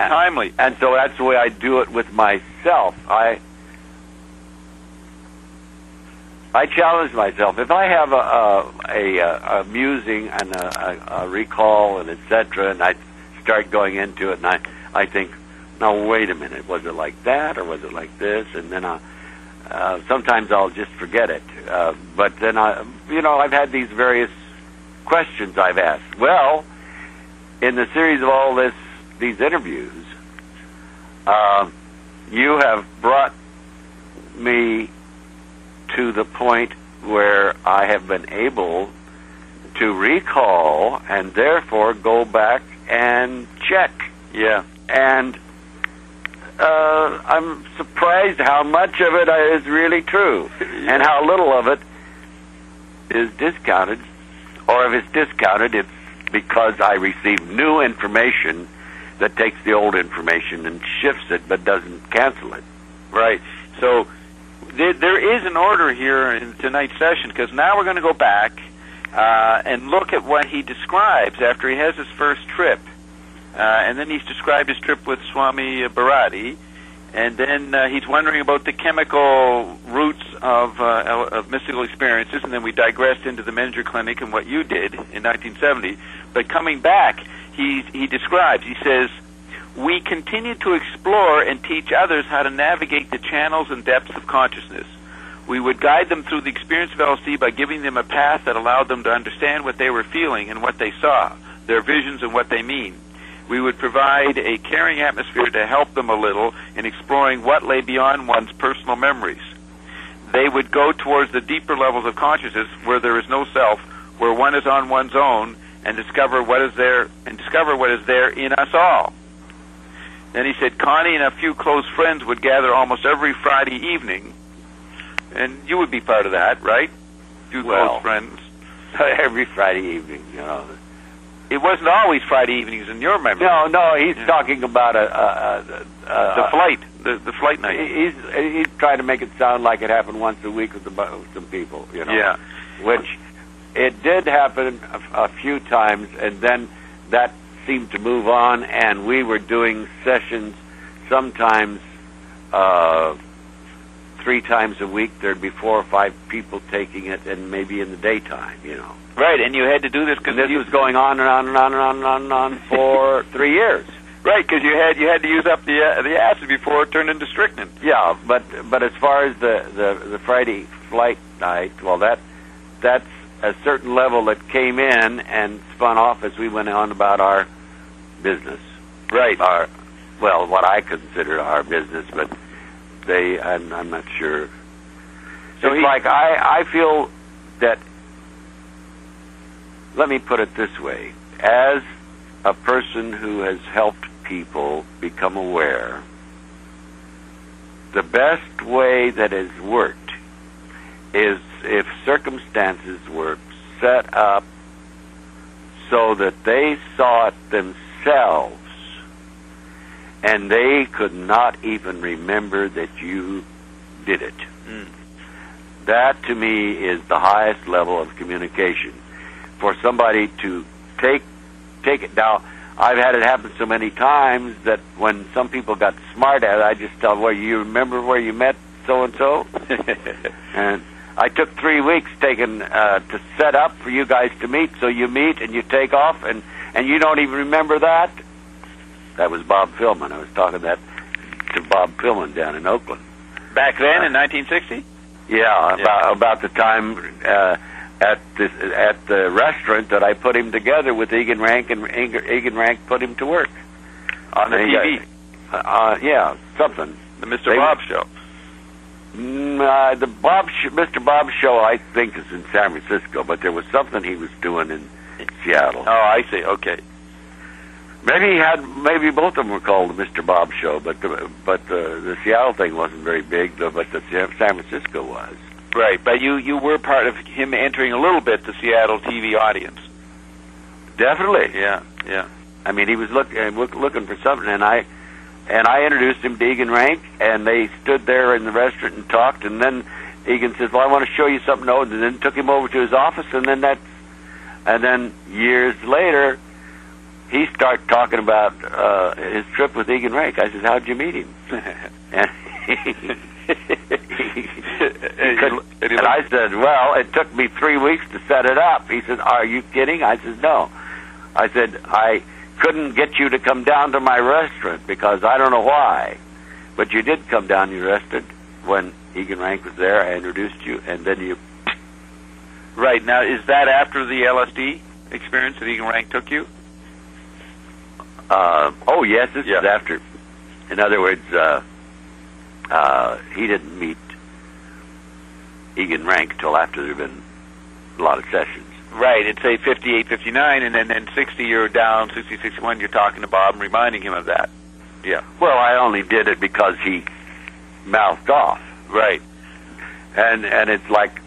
timely. And so that's the way I do it with myself. I challenge myself. If I have a musing and a recall and etc., and I start going into it, and I think, now wait a minute, was it like that or was it like this? And then sometimes I'll just forget it. But then I've had these various questions I've asked. Well, in the series of all these interviews, you have brought me to the point where I have been able to recall and therefore go back and check. Yeah. And I'm surprised how much of it is really true and how little of it is discounted. Or if it's discounted, it's because I receive new information that takes the old information and shifts it but doesn't cancel it. Right. So there is an order here in tonight's session, because now we're going to go back and look at what he describes after he has his first trip. And then he's described his trip with Swami Bharati, and then he's wondering about the chemical roots of mystical experiences, and then we digressed into the Menninger Clinic and what you did in 1970. But coming back, he describes, he says, we continue to explore and teach others how to navigate the channels and depths of consciousness. We would guide them through the experience of LSD by giving them a path that allowed them to understand what they were feeling and what they saw, their visions and what they mean. We would provide a caring atmosphere to help them a little in exploring what lay beyond one's personal memories. They would go towards the deeper levels of consciousness where there is no self, where one is on one's own, and discover what is there in us all. Then he said Connie and a few close friends would gather almost every Friday evening, and you would be part of that, right? Close friends. Every Friday evening, It wasn't always Friday evenings in your memory. No, he's talking about the flight night. He's trying to make it sound like it happened once a week with some people, Yeah. Which it did happen a few times, and then that seemed to move on, and we were doing sessions sometimes 3 times a week. There'd be 4 or 5 people taking it, and maybe in the daytime, Right, and you had to do this because this was going on and on and on and on and on and on for 3 years. Right, because you had to use up the acid before it turned into strychnine. Yeah, but as far as the Friday flight night, well, that's a certain level that came in and spun off as we went on about our business. Right. What I consider our business, but I'm not sure. So it's like I feel that. Let me put it this way: as a person who has helped people become aware, the best way that has worked is if circumstances were set up so that they saw it themselves and they could not even remember that you did it. That, to me, is the highest level of communication. For somebody to take it down. I've had it happen so many times that when some people got smart at it, I just tell them, well, you remember where you met so-and-so? And I took 3 weeks to set up for you guys to meet, so you meet and you take off, and you don't even remember that? That was Bob Pillman. I was talking to Bob Pillman down in Oakland. Back then, in 1960? Yeah, about the time at the restaurant that I put him together with Egan Rank, and Egan Rank put him to work on the TV. Something. The Mr. Bob show. Mr. Bob show, I think, is in San Francisco, but there was something he was doing in Seattle. Oh, I see. Okay. Maybe both of them were called the Mr. Bob show, but the Seattle thing wasn't very big, but the San Francisco was. Right, but you were part of him entering a little bit the Seattle TV audience. Definitely. Yeah. I mean, he was looking for something, and I introduced him to Egan Rank, and they stood there in the restaurant and talked, and then Egan says, "Well, I want to show you something else," and then took him over to his office, and then years later, he started talking about his trip with Egan Rank. I said, "How'd you meet him?" And and I said, "Well, it took me 3 weeks to set it up." He said, "Are you kidding?" I said, "No." I said, "I couldn't get you to come down to my restaurant because I don't know why, but you did come down to your restaurant when Egan Rank was there. I introduced you, and then you." Right. Now, is that after the LSD experience that Egan Rank took you? Oh, yes, this is after. In other words, he didn't meet Egan Rank till after there had been a lot of sessions. Right. It's say 58, 59, and then 60 you're down, 60, 61 you're talking to Bob and reminding him of that. Yeah. Well, I only did it because he mouthed off. Right. And it's like,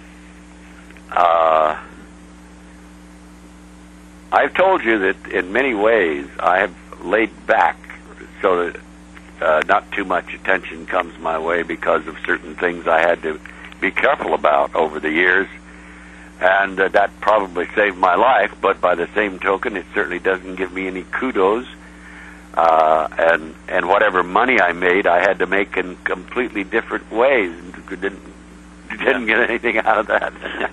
I've told you that in many ways I have laid back so that not too much attention comes my way because of certain things I had to be careful about over the years, and that probably saved my life, but by the same token it certainly doesn't give me any kudos, and whatever money I made I had to make in completely different ways, and didn't get anything out of that.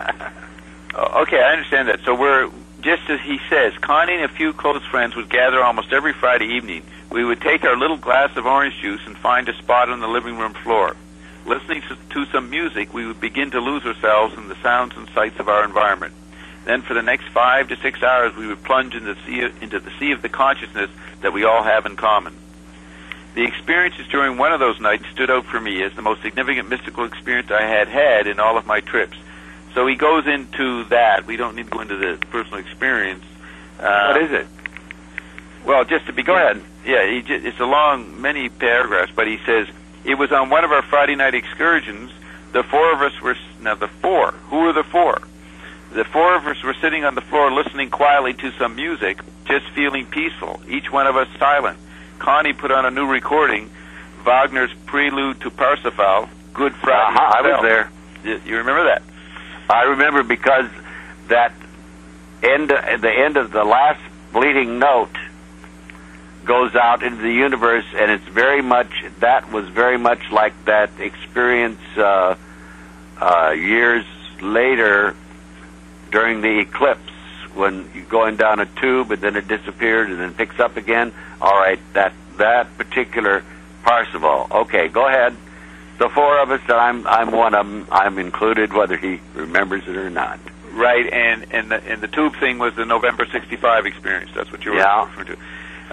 Okay, I understand that. So we're, just as he says, Connie and a few close friends would gather almost every Friday evening. We would take our little glass of orange juice and find a spot on the living room floor. Listening to some music, we would begin to lose ourselves in the sounds and sights of our environment. Then for the next 5 to 6 hours, we would plunge into the sea of the consciousness that we all have in common. The experiences during one of those nights stood out for me as the most significant mystical experience I had in all of my trips. So he goes into that. We don't need to go into the personal experience. What is it? Well, just to begin. Go ahead. Yeah, it's a long, many paragraphs, but he says, it was on one of our Friday night excursions. The four of us were, now the four, who are the four? The four of us were sitting on the floor listening quietly to some music, just feeling peaceful, each one of us silent. Connie put on a new recording, Wagner's Prelude to Parsifal, Good Friday. I was there. You remember that? I remember because the end of the last bleeding note goes out into the universe, and it's that was very much like that experience years later during the eclipse, when you're going down a tube and then it disappeared and then picks up again. All right, that particular Parsifal. Okay, go ahead. The four of us, I'm one of them. I'm included, whether he remembers it or not. Right, and the tube thing was the November '65 experience. That's what you were referring to.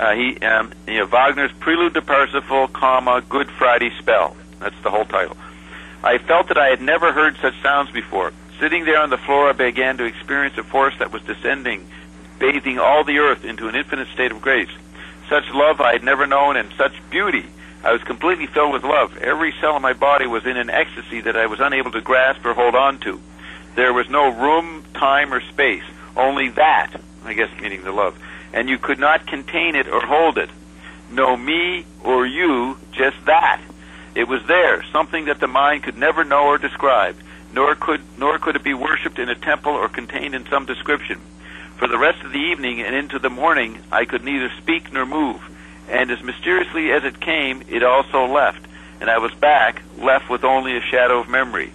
Wagner's Prelude to Parsifal, Good Friday Spell. That's the whole title. I felt that I had never heard such sounds before. Sitting there on the floor, I began to experience a force that was descending, bathing all the earth into an infinite state of grace. Such love I had never known, and such beauty. I was completely filled with love. Every cell of my body was in an ecstasy that I was unable to grasp or hold on to. There was no room, time, or space. Only that, I guess meaning the love. And you could not contain it or hold it. No me or you, just that. It was there, something that the mind could never know or describe, nor could it be worshipped in a temple or contained in some description. For the rest of the evening and into the morning, I could neither speak nor move, and as mysteriously as it came, it also left, and I was back, left with only a shadow of memory.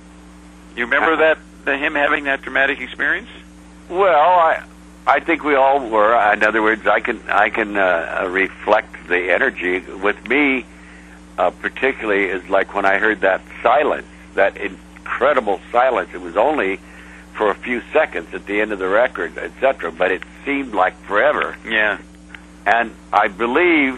You remember him having that dramatic experience? Well, I think we all were. In other words, I can reflect the energy. With me, particularly, is like when I heard that silence, that incredible silence. It was only for a few seconds at the end of the record, etc., but it seemed like forever. Yeah. And I believe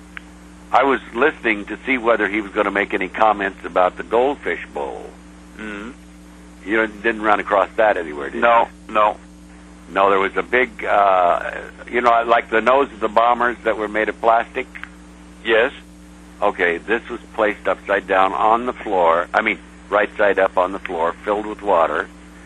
I was listening to see whether he was going to make any comments about the Goldfish Bowl. Mm-hmm. You didn't run across that anywhere, did you? No. No, there was a big, like the nose of the bombers that were made of plastic? Yes. Okay, this was placed upside down on the floor. I mean, right side up on the floor, filled with water.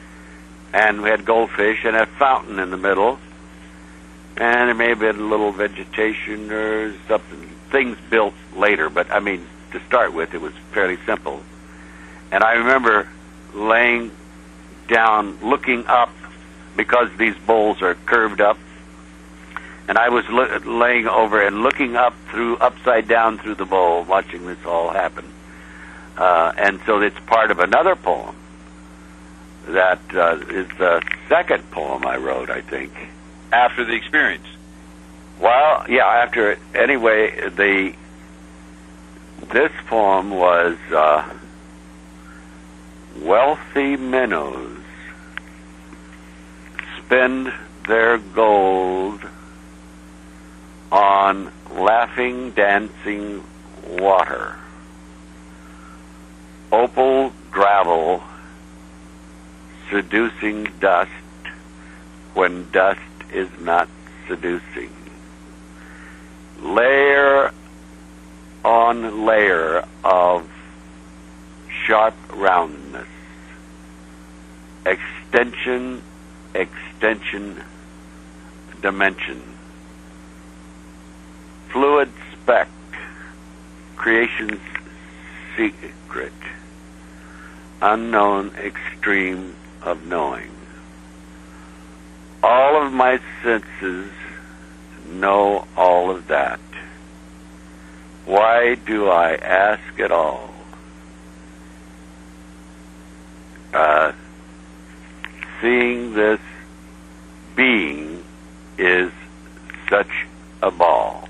And we had goldfish and a fountain in the middle. And there may have been a little vegetation or something, things built later. But, I mean, to start with, it was fairly simple. And I remember laying down, looking up, because these bowls are curved up, And I was laying over and looking upside down through the bowl, watching this all happen. And so it's part of another poem that is the second poem I wrote, I think. After the experience? Well, yeah, after it. Anyway, this poem was wealthy minnows spend their gold on laughing, dancing water. Opal gravel seducing dust when dust is not seducing. Layer on layer of sharp roundness. Extension, dimension. Fluid speck, creation's secret. Unknown extreme of knowing. All of my senses know all of that. Why do I ask at all? Seeing this being is such a ball.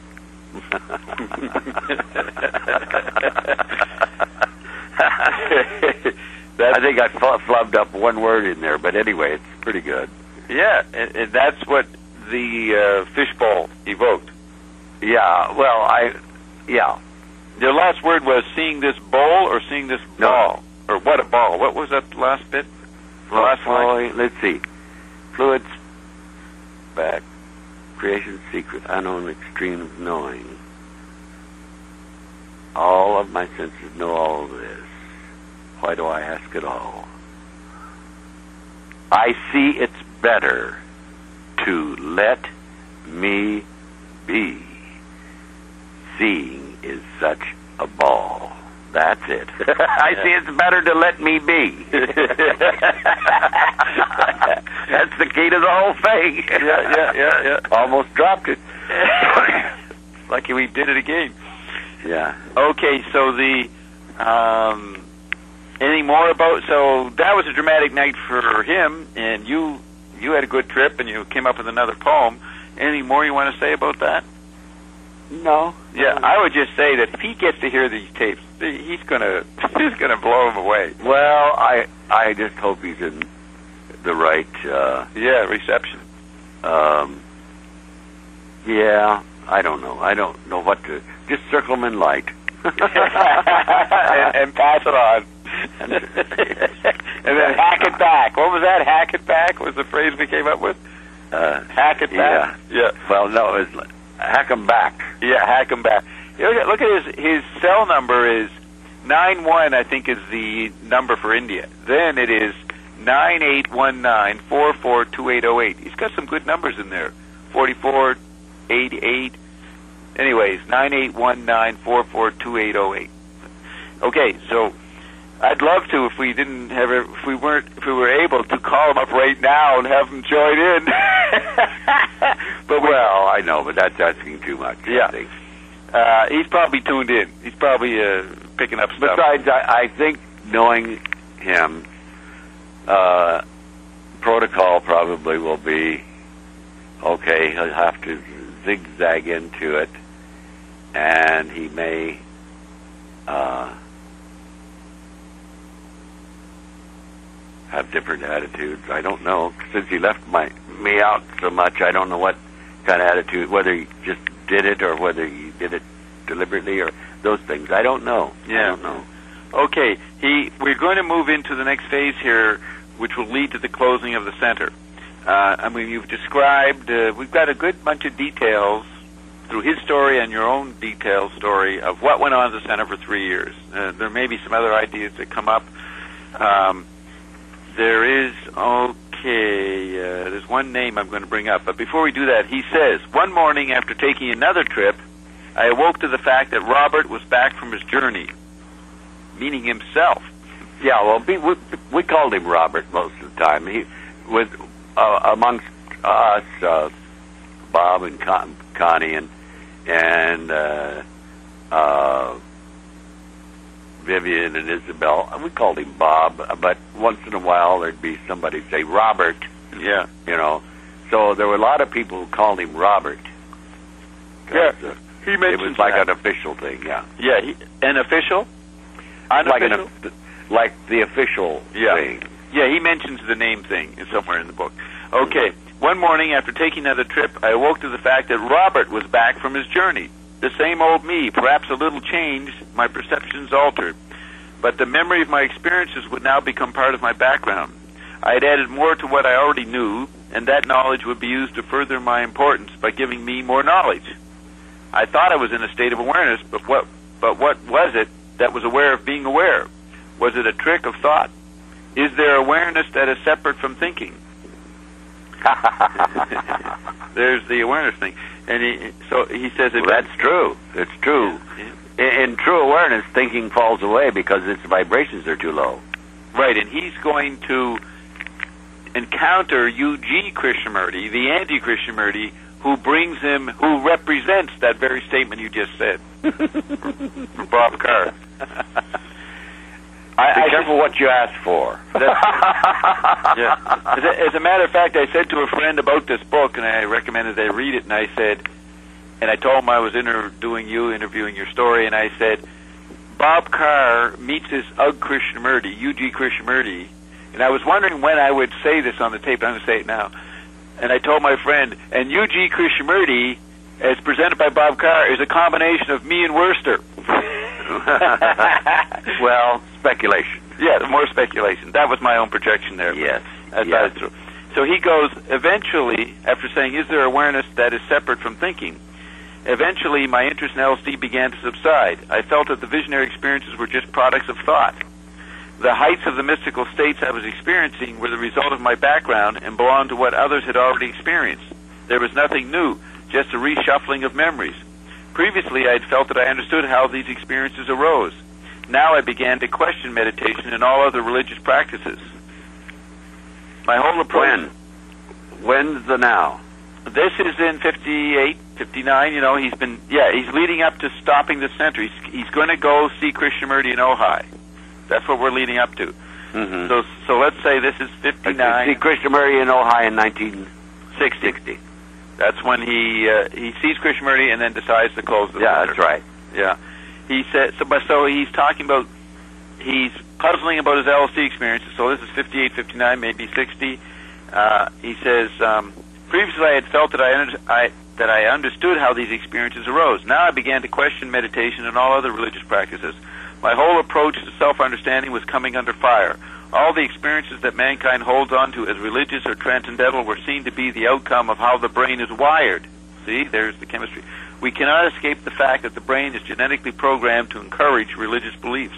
I think I flubbed up one word in there, but anyway, it's pretty good. Yeah, and that's what the fishbowl evoked. Yeah, well, yeah. Your last word was seeing this bowl or seeing this ball? Or what a ball? What was that last bit? Last line? Let's see. Fluid speck, creation's secret, unknown extreme of knowing. All of my senses know all of this. Why do I ask at all? I see it's better to let me be. Seeing is such a ball. That's it. I see it's better to let me be. That's the key to the whole thing. Yeah. Almost dropped it. Lucky we did it again. Yeah. Okay, so any more about, so that was a dramatic night for him, and you had a good trip, and you came up with another poem. Any more you want to say about that? No. Yeah, I would just say that if he gets to hear these tapes, he's gonna blow him away. Well, I just hope he's in the right reception. Yeah, I don't know. I don't know what to. Just circle him in light and pass it on. And then hack it back. What was that? Hack it back was the phrase we came up with. Hack it back. Yeah. Well, no, it was hack him back. Yeah, hack him back. Look at his cell number is 91. I think is the number for India. Then it is 9819442808. He's got some good numbers in there. 4488. Anyways, 9819442808. Okay, so I'd love to if we were able to call him up right now and have him join in. But I know, but that's asking too much. Yeah. I think. He's probably tuned in. He's probably picking up stuff. Besides, I think knowing him, protocol probably will be okay. He'll have to zigzag into it, and he may have different attitudes. I don't know. Since he left me out so much, I don't know what kind of attitude, whether he just did it or whether he did it deliberately or those things. I don't know. Yeah. I don't know. Okay, we're going to move into the next phase here, which will lead to the closing of the center. I mean, you've described, we've got a good bunch of details through his story and your own detailed story of what went on at the center for 3 years. There may be some other ideas that come up. There's one name I'm going to bring up. But before we do that, he says, one morning after taking another trip, I awoke to the fact that Robert was back from his journey, meaning himself. Yeah, well, we called him Robert most of the time. He was amongst us Bob and Connie and Vivian and Isabel. We called him Bob, but once in a while there'd be somebody say Robert. Yeah. You know. So there were a lot of people who called him Robert. Yeah. He mentions it was like that. an official thing, yeah. Yeah, an official? Unofficial? Like the official thing. Yeah, he mentions the name thing somewhere in the book. Okay. One morning after taking another trip, I awoke to the fact that Robert was back from his journey. The same old me, perhaps a little changed, my perceptions altered. But the memory of my experiences would now become part of my background. I had added more to what I already knew, and that knowledge would be used to further my importance by giving me more knowledge. I thought I was in a state of awareness, but what was it that was aware of being aware? Was it a trick of thought? Is there awareness that is separate from thinking? There's the awareness thing. And he says... Well, that's true. It's true. Yeah. In true awareness, thinking falls away because its vibrations are too low. Right, and he's going to encounter U.G. Krishnamurti, the anti-Krishnamurti, who represents that very statement you just said. Bob Carr. Be careful what you ask for. Yeah. As a matter of fact, I said to a friend about this book, and I recommended they read it, and I told him I was interviewing your story, and I said, Bob Carr meets this UG Krishnamurti, U.G. Krishnamurti, and I was wondering when I would say this on the tape, I'm going to say it now. And I told my friend, and U.G. Krishnamurti, as presented by Bob Carr, is a combination of me and Worcester. Well, speculation. Yeah, more speculation. That was my own projection there. Yes. That's true. So he goes, eventually, after saying, is there awareness that is separate from thinking? Eventually, my interest in LSD began to subside. I felt that the visionary experiences were just products of thought. The heights of the mystical states I was experiencing were the result of my background and belonged to what others had already experienced. There was nothing new, just a reshuffling of memories. Previously, I had felt that I understood how these experiences arose. Now I began to question meditation and all other religious practices. My whole approach... When's the now? This is in 58, 59, he's leading up to stopping the center. He's going to go see Krishnamurti in Ojai. That's what we're leading up to. Mm-hmm. So let's say this is 59. See Krishnamurti in Ojai in 1960. That's when he sees Krishnamurti and then decides to close the center. Yeah, that's right. Yeah. He said, so he's talking about, he's puzzling about his LSD experiences. So this is 58, 59, maybe 60. He says, previously I had felt that I understood how these experiences arose. Now I began to question meditation and all other religious practices. My whole approach to self-understanding was coming under fire. All the experiences that mankind holds on to as religious or transcendental were seen to be the outcome of how the brain is wired. See, there's the chemistry. We cannot escape the fact that the brain is genetically programmed to encourage religious beliefs.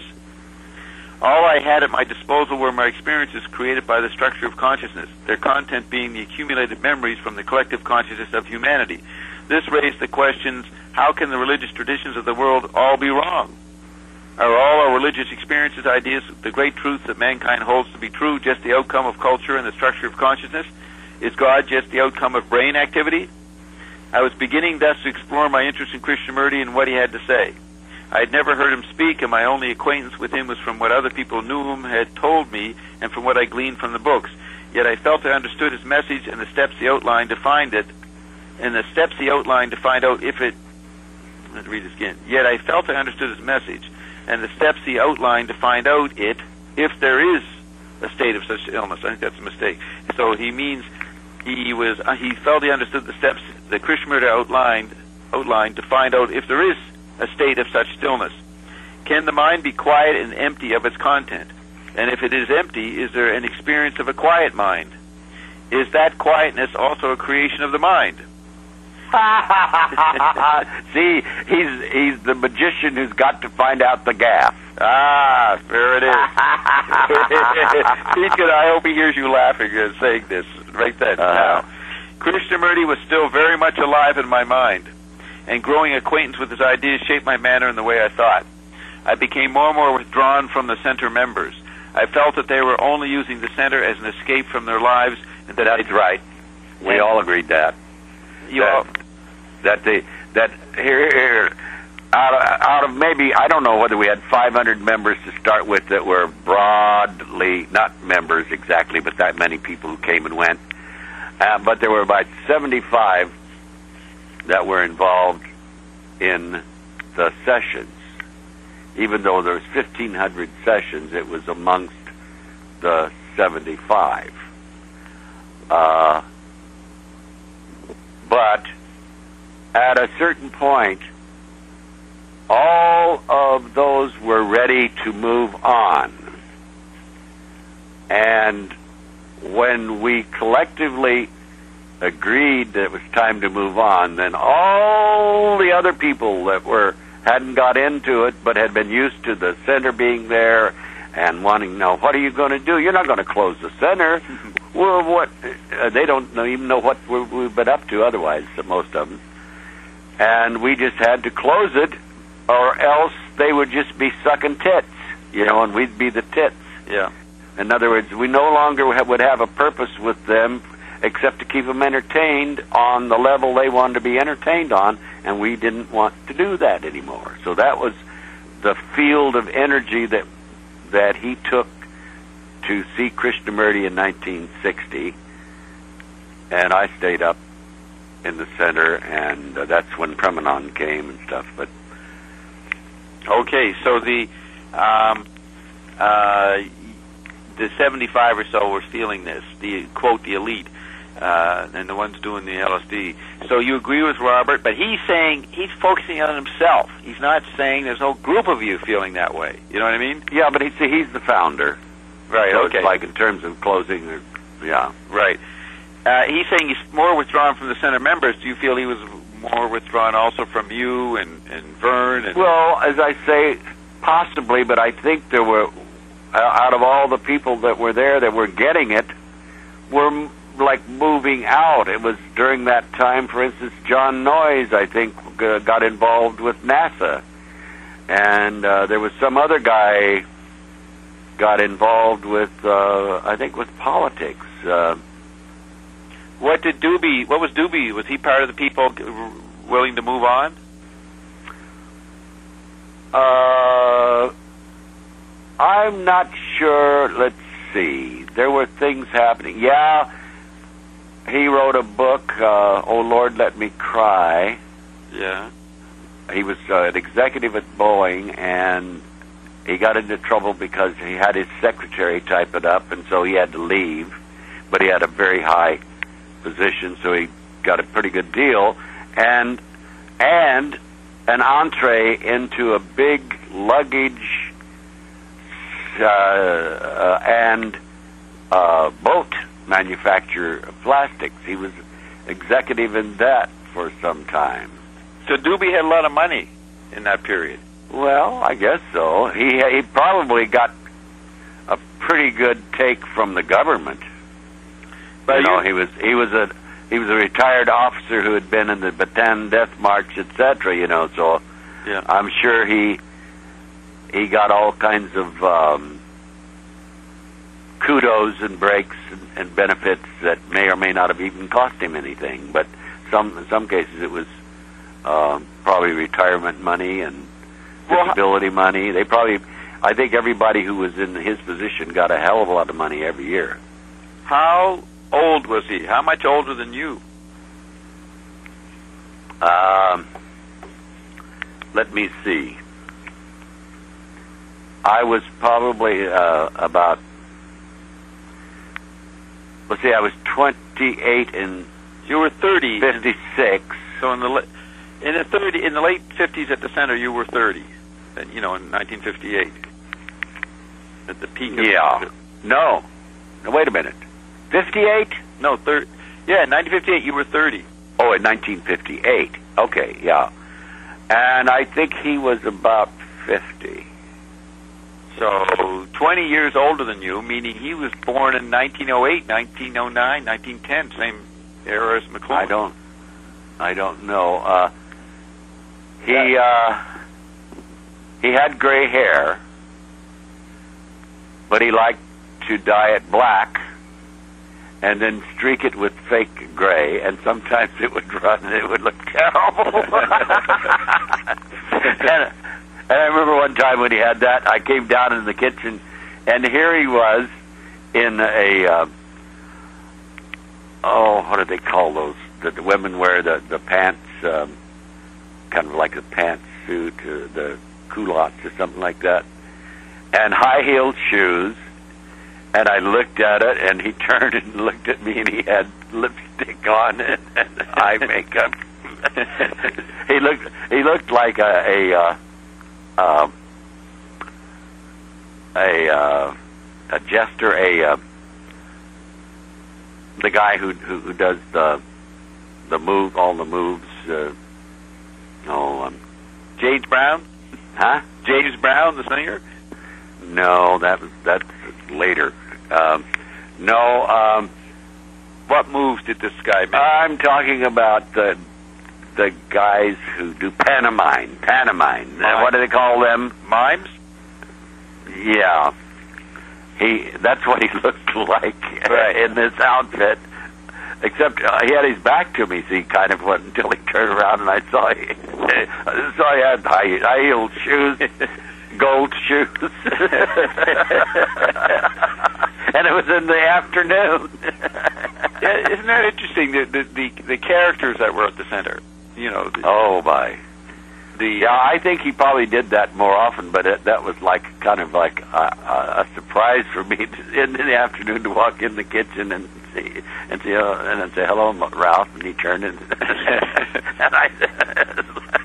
All I had at my disposal were my experiences created by the structure of consciousness, their content being the accumulated memories from the collective consciousness of humanity. This raised the questions, how can the religious traditions of the world all be wrong? Are all our religious experiences, ideas, the great truths that mankind holds to be true, just the outcome of culture and the structure of consciousness? Is God just the outcome of brain activity? I was beginning thus to explore my interest in Krishnamurti and what he had to say. I had never heard him speak, and my only acquaintance with him was from what other people knew him had told me and from what I gleaned from the books. Yet I felt I understood his message and the steps he outlined to find it, and the steps he outlined to find out if it... Let's read this again. Yet I felt I understood his message, and the steps he outlined to find out it, if there is a state of such illness. I think that's a mistake. So he means he felt he understood the steps that Krishnamurti outlined to find out if there is a state of such stillness. Can the mind be quiet and empty of its content? And if it is empty, is there an experience of a quiet mind? Is that quietness also a creation of the mind? See, he's the magician who's got to find out the gaffe. Ah, there it is. I hope he hears you laughing and saying this right then. Now, Krishnamurti was still very much alive in my mind, and growing acquaintance with his ideas shaped my manner and the way I thought. I became more and more withdrawn from the center members. I felt that they were only using the center as an escape from their lives, and that that's right. We all agreed that. that here out of maybe, I don't know whether we had 500 members to start with that were broadly, not members exactly, but that many people who came and went. But there were about 75 that were involved in the sessions. Even though there was 1,500 sessions, it was amongst the 75. But at a certain point, all of those were ready to move on. And when we collectively agreed that it was time to move on, then all the other people that hadn't got into it but had been used to the center being there and wanting to know, what are you going to do? You're not going to close the center. Well, what? They don't even know what we've been up to otherwise, most of them. And we just had to close it, or else they would just be sucking tits, and we'd be the tits. Yeah. In other words, we no longer would have a purpose with them except to keep them entertained on the level they wanted to be entertained on, and we didn't want to do that anymore. So that was the field of energy that he took to see Krishnamurti in 1960, and I stayed up in the center, and that's when Premanand came and stuff. But okay, so the 75 or so were feeling this, the quote, the elite, and the ones doing the LSD. So you agree with Robert, but he's saying he's focusing on himself. He's not saying there's no group of you feeling that way. You know what I mean? Yeah, but he's the founder. Right, so okay. It's like in terms of closing, yeah. Right. He's saying he's more withdrawn from the center members. Do you feel he was more withdrawn also from you and Vern? Well, as I say, possibly, but I think there were, out of all the people that were there that were getting it, were like moving out. It was during that time, for instance, John Noyes, I think, got involved with NASA. And there was some other guy got involved with, I think, with politics. What was Doobie? Was he part of the people willing to move on? I'm not sure. Let's see. There were things happening. Yeah, he wrote a book, Oh Lord, Let Me Cry. Yeah. He was an executive at Boeing, and he got into trouble because he had his secretary type it up, and so he had to leave. But he had a very high position, so he got a pretty good deal, and an entree into a big luggage and boat manufacturer of plastics. He was executive in that for some time. So Doobie had a lot of money in that period. Well, I guess so. He probably got a pretty good take from the government. But he was a retired officer who had been in the Bataan Death March, etc. So yeah. I'm sure he got all kinds of kudos and breaks and benefits that may or may not have even cost him anything. But in some cases it was probably retirement money and disability money. I think everybody who was in his position got a hell of a lot of money every year. How old was he? How much older than you? Let me see. I was probably about. Let's see. I was 28 and you were 30. 56. So in the late 50s at the center, you were 30. In 1958, at the peak. Yeah. No. Wait a minute. 58? No, 30. Yeah, in 1958 you were 30. Oh, in 1958. Okay, yeah. And I think he was about 50. So 20 years older than you, meaning he was born in 1908, 1909, 1910, same era as McLuhan. I don't know. He had gray hair, but he liked to dye it black. and then streak it with fake gray, and sometimes it would run and it would look terrible. And I remember one time when he had that, I came down in the kitchen, and here he was in a, what do they call those? The women wear the pants, kind of like a pantsuit, the culottes or something like that, and high-heeled shoes. And I looked at it, and he turned and looked at me, and he had lipstick on and eye makeup. He looked like a jester, the guy who does the move, all the moves. James Brown? Huh? James Brown, the singer? No, that's later. What moves did this guy make? I'm talking about the guys who do pantomime. What do they call them? Mimes? Yeah. That's what he looked like in this outfit. Except he had his back to me, so he kind of went until he turned around, and I saw he had high-heeled shoes, gold shoes. And it was in the afternoon. Yeah, isn't that interesting? The characters that were at the center, you know. I think he probably did that more often, but that was kind of like a surprise for me in the afternoon to walk in the kitchen and say hello, Ralph, and he turned and I said,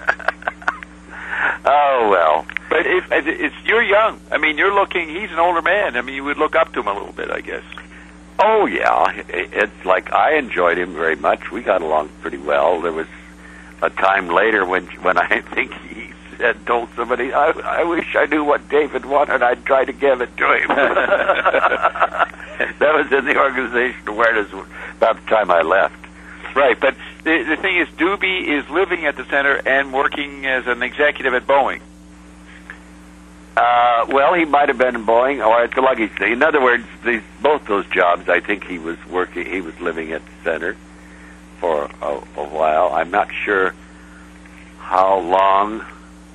oh well. But you're young. I mean, you're looking. He's an older man. I mean, you would look up to him a little bit, I guess. Oh yeah, it's like I enjoyed him very much. We got along pretty well. There was a time later when I think he told somebody, I wish I knew what David wanted. I'd try to give it to him. That was in the Organization Awareness about the time I left. Right, but the thing is, Doobie is living at the center and working as an executive at Boeing. Well, he might have been in Boeing or at the luggage thing. In other words, both those jobs, I think he was living at the center for a while. I'm not sure how long.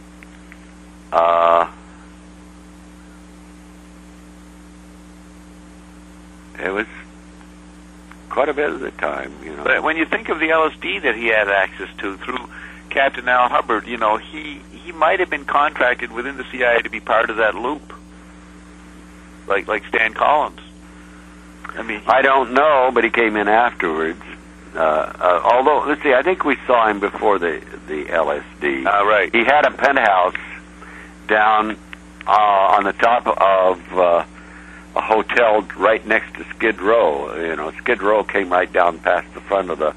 It was quite a bit of the time, you know. But when you think of the LSD that he had access to through Captain Al Hubbard, you know, he might have been contracted within the CIA to be part of that loop, like Stan Collins. I mean, I don't know, but he came in afterwards. Although, let's see, I think we saw him before the LSD. Right. He had a penthouse down on the top of a hotel right next to Skid Row. You know, Skid Row came right down past the front of the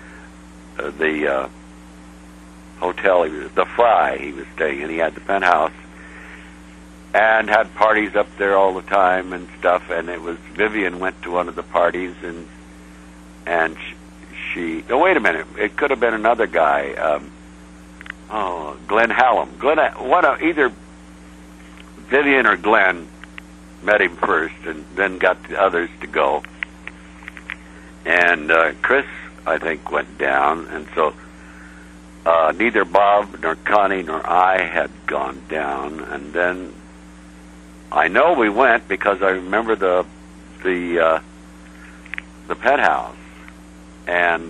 hotel. The Fry he was staying in. He had the penthouse and had parties up there all the time and stuff. And it was Vivian went to one of the parties and she. Oh, wait a minute! It could have been another guy. Glenn Hallam. Either Vivian or Glenn met him first, and then got the others to go. And Chris, I think, went down, and so neither Bob nor Connie nor I had gone down. And then I know we went because I remember the penthouse, and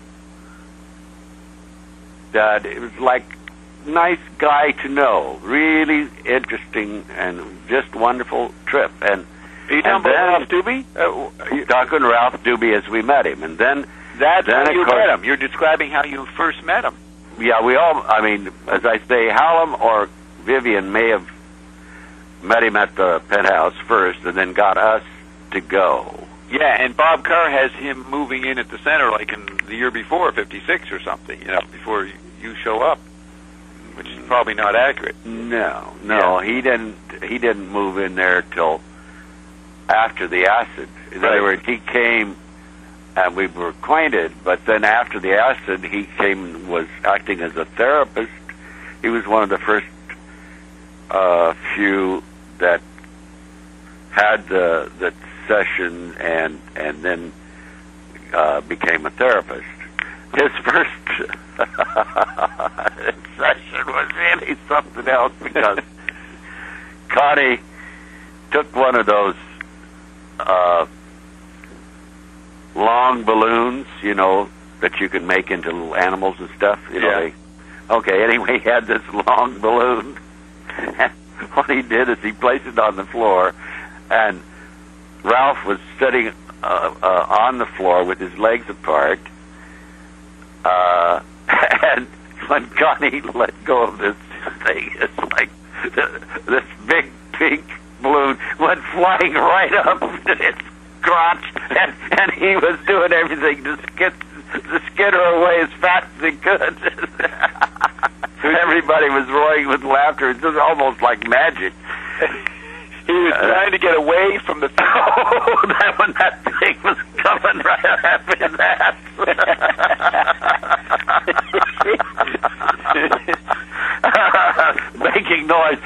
that it was like nice guy to know, really interesting and just wonderful trip. And are you talking about Ralph Doobie? Talking Ralph Doobie as we met him, and then that's how you met him. You're describing how you first met him. Yeah, we all. I mean, as I say, Hallam or Vivian may have met him at the penthouse first, and then got us to go. Yeah, and Bob Carr has him moving in at the center, like in the year before, '56 or something. You know, before you show up. Which is probably not accurate. No, yeah. He didn't move in there till after the acid. In other words, he came and we were acquainted, but then after the acid, he came and was acting as a therapist. He was one of the first few that had the session and then became a therapist. His first session was really something else because Connie took one of those long balloons, that you can make into little animals and stuff. Anyway, he had this long balloon. And what he did is he placed it on the floor, and Ralph was sitting on the floor with his legs apart. And when Connie let go of this thing, it's like this big pink balloon went flying right up to its crotch, and he was doing everything to skitter away as fast as he could. Everybody was roaring with laughter. It was almost like magic. He was trying to get away from the... that thing was coming right up his ass. Making noise.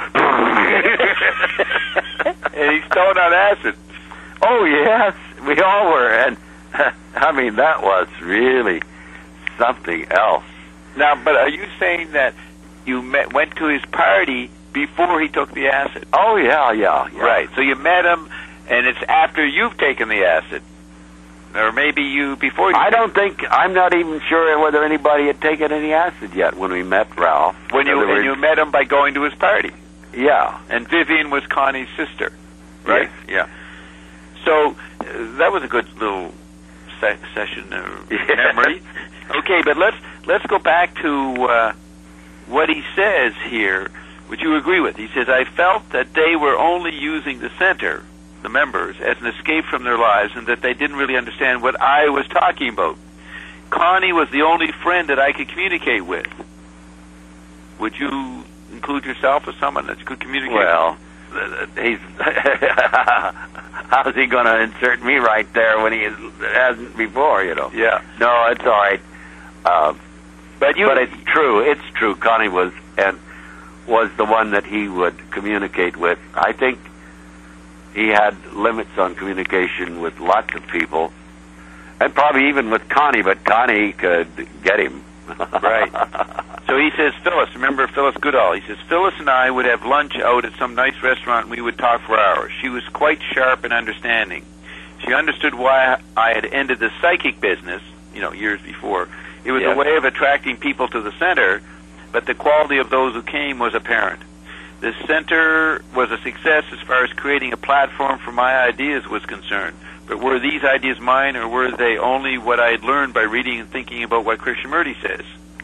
And he's stoned on acid. Oh, yes, we all were. And, I mean, that was really something else. Now, but are you saying that you went to his party before he took the acid? Oh, yeah. Right, so you met him, and it's after you've taken the acid. Or maybe before you... I'm not even sure whether anybody had taken any acid yet when we met Ralph. And you met him by going to his party? Yeah. And Vivian was Connie's sister, right? Yes. Yeah. So, that was a good little session of memory. Okay, but let's go back to what he says here, which you agree with. He says, I felt that they were only using the center, the members, as an escape from their lives, and that they didn't really understand what I was talking about. Connie was the only friend that I could communicate with. Would you include yourself as someone that you could communicate with? How's he going to insert me right there when he hasn't before, Yeah. No, it's all right. But it's true. It's true. Connie was the one that he would communicate with. I think he had limits on communication with lots of people, and probably even with Connie, but Connie could get him. Right. So he says, Phyllis, remember Phyllis Goodall? He says, Phyllis and I would have lunch out at some nice restaurant and we would talk for hours. She was quite sharp and understanding. She understood why I had ended the psychic business, years before. It was a way of attracting people to the center, but the quality of those who came was apparent. The center was a success as far as creating a platform for my ideas was concerned. But were these ideas mine, or were they only what I had learned by reading and thinking about what Krishnamurti says?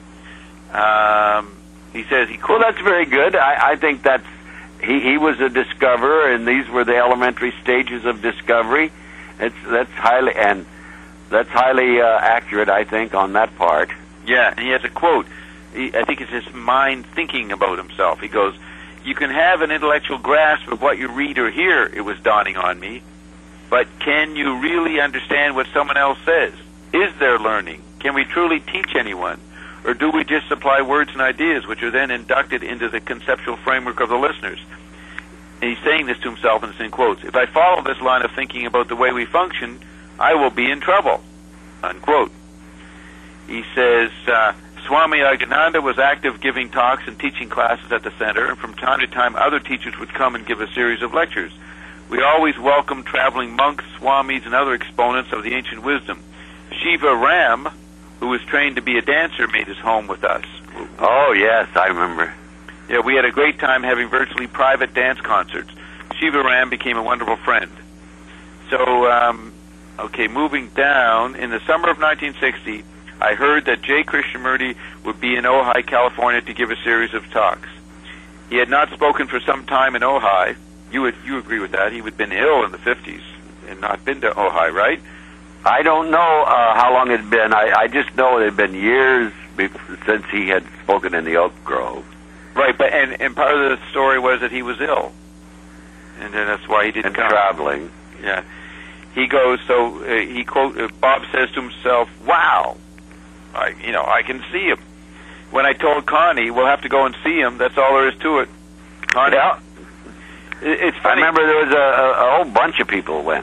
He says well, that's very good. I think he was a discoverer, and these were the elementary stages of discovery. That's highly accurate, I think, on that part. Yeah, and he has a quote. I think it's his mind thinking about himself. He goes, you can have an intellectual grasp of what you read or hear, it was dawning on me, but can you really understand what someone else says? Is there learning? Can we truly teach anyone? Or do we just supply words and ideas which are then inducted into the conceptual framework of the listeners? And he's saying this to himself, and it's in quotes. If I follow this line of thinking about the way we function, I will be in trouble, unquote. He says, Swami Agyananda was active giving talks and teaching classes at the center, and from time to time other teachers would come and give a series of lectures. We always welcomed traveling monks, swamis, and other exponents of the ancient wisdom. Shiva Ram, who was trained to be a dancer, made his home with us. Oh, yes, I remember. Yeah, we had a great time having virtually private dance concerts. Shiva Ram became a wonderful friend. So, moving down, in the summer of 1960, I heard that J. Krishnamurti would be in Ojai, California to give a series of talks. He had not spoken for some time in Ojai. You agree with that? He had been ill in the 50s and not been to Ojai, right? I don't know how long it had been. I just know it had been years since he had spoken in the Oak Grove. Right, but and part of the story was that he was ill, and then that's why he didn't come. Traveling. Yeah. He goes, Bob says to himself, wow, I can see him. When I told Connie, we'll have to go and see him, that's all there is to it. Connie, yeah. It's funny. I remember there was a whole bunch of people went.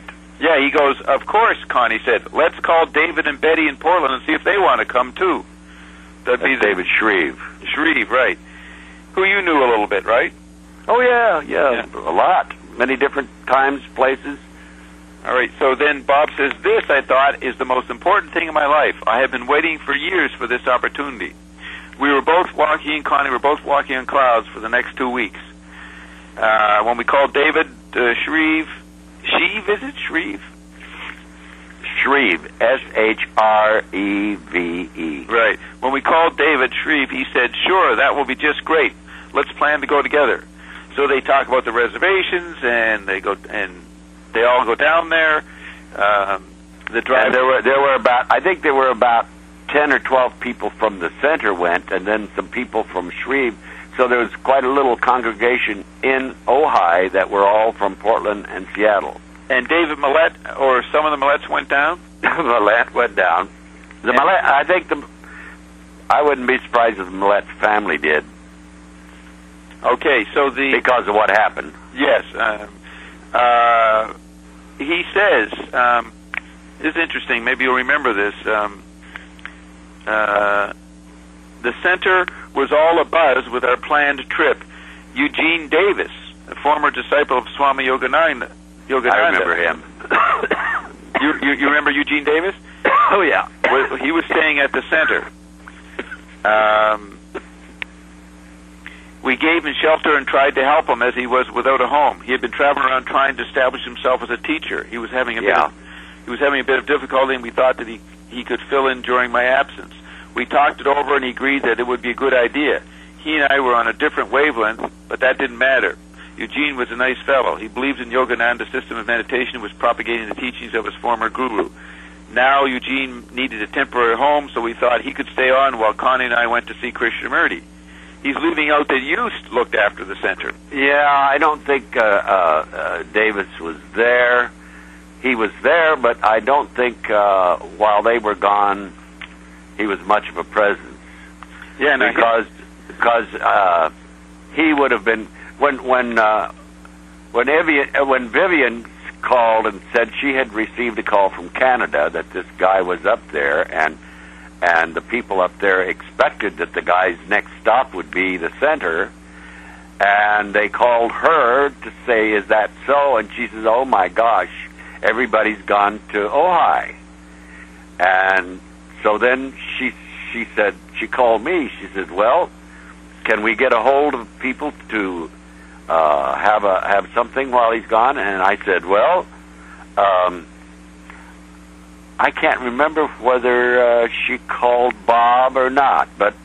Yeah, he goes, of course, Connie said, let's call David and Betty in Portland and see if they want to come, too. That'd be David Shreve. Shreve, right. Who you knew a little bit, right? Oh, yeah, a lot. Many different times, places. All right, so then Bob says, this, I thought, is the most important thing in my life. I have been waiting for years for this opportunity. We were both walking, he and Connie were both walking on clouds for the next 2 weeks. When we called David Shreve, Shreve? Shreve, S-H-R-E-V-E. Right. When we called David Shreve, he said, sure, that will be just great. Let's plan to go together. So they talk about the reservations, and they all go down there. The driver. There were about, I think there were about 10 or 12 people from the center went, and then some people from Shreve. So there was quite a little congregation in Ojai that were all from Portland and Seattle. And David Millett, or some of the Millett's went down? Millett went down. Millett, I think I wouldn't be surprised if the Millett family did. Okay, so because of what happened. Yes. He says, this is interesting, maybe you'll remember this, the center was all abuzz with our planned trip. Eugene Davis, a former disciple of Swami Yogananda. I remember him. You remember Eugene Davis? Oh, yeah. He was staying at the center. We gave him shelter and tried to help him as he was without a home. He had been traveling around trying to establish himself as a teacher. He was having a bit of difficulty, and we thought that he could fill in during my absence. We talked it over, and he agreed that it would be a good idea. He and I were on a different wavelength, but that didn't matter. Eugene was a nice fellow. He believed in Yogananda's system of meditation and was propagating the teachings of his former guru. Now Eugene needed a temporary home, so we thought he could stay on while Connie and I went to see Krishnamurti. He's leaving out that you looked after the center. Yeah, I don't think Davis was there. He was there, but I don't think while they were gone, he was much of a presence. Yeah, because he would have been when Vivian called and said she had received a call from Canada that this guy was up there, and the people up there expected that the guy's next stop would be the center, and they called her to say, "Is that so?" And she says, "Oh my gosh, everybody's gone to Ojai." And so then she said, she called me. She said, "Well, can we get a hold of people to have something while he's gone?" And I said, "Well, I can't remember whether she called Bob or not, but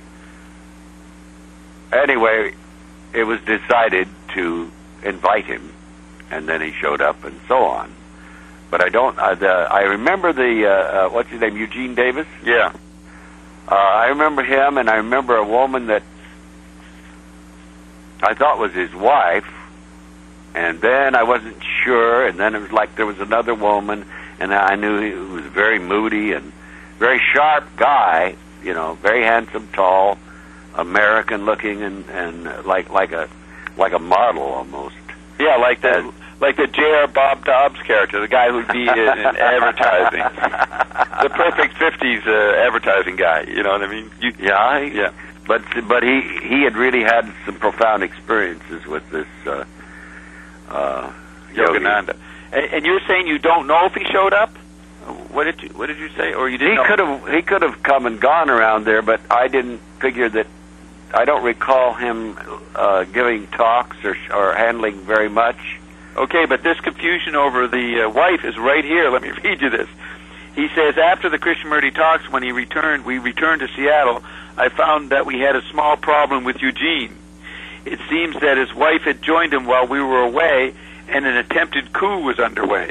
anyway, it was decided to invite him, and then he showed up and so on. But I don't. I remember the what's his name, Eugene Davis. Yeah, I remember him, and I remember a woman that I thought was his wife, and then I wasn't sure, and then it was like there was another woman, and I knew he was very moody and very sharp guy, you know, very handsome, tall, American-looking, and like a model almost. Yeah, like the J.R. Bob Dobbs character, the guy who'd be in advertising, the perfect '50s advertising guy. You know what I mean? Yeah. But he had really had some profound experiences with this Yogananda. And you're saying you don't know if he showed up? What did you say? Or you didn't? He could have come and gone around there, but I didn't figure that. I don't recall him giving talks or handling very much. Okay, but this confusion over the wife is right here. Let me read you this. He says, after the Krishnamurti talks, when we returned to Seattle, I found that we had a small problem with Eugene. It seems that his wife had joined him while we were away, and an attempted coup was underway.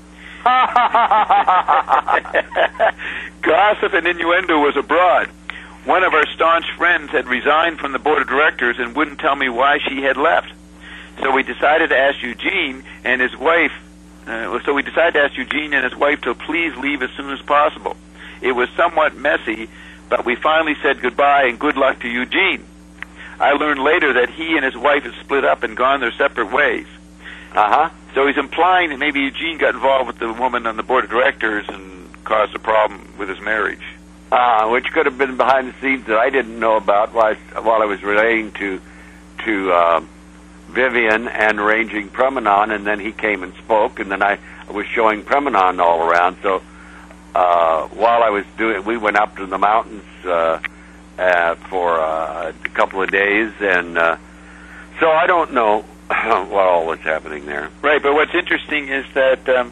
Gossip and innuendo was abroad. One of our staunch friends had resigned from the board of directors and wouldn't tell me why she had left. So we decided to ask Eugene and his wife to please leave as soon as possible. It was somewhat messy, but we finally said goodbye and good luck to Eugene. I learned later that he and his wife had split up and gone their separate ways. So he's implying that maybe Eugene got involved with the woman on the board of directors and caused a problem with his marriage. Which could have been behind the scenes that I didn't know about while I was relating to Vivian and arranging Promenon, and then he came and spoke, and then I was showing Promenon all around. So while I was doing, we went up to the mountains for a couple of days, and so I don't know what all was happening there. Right, but what's interesting is that the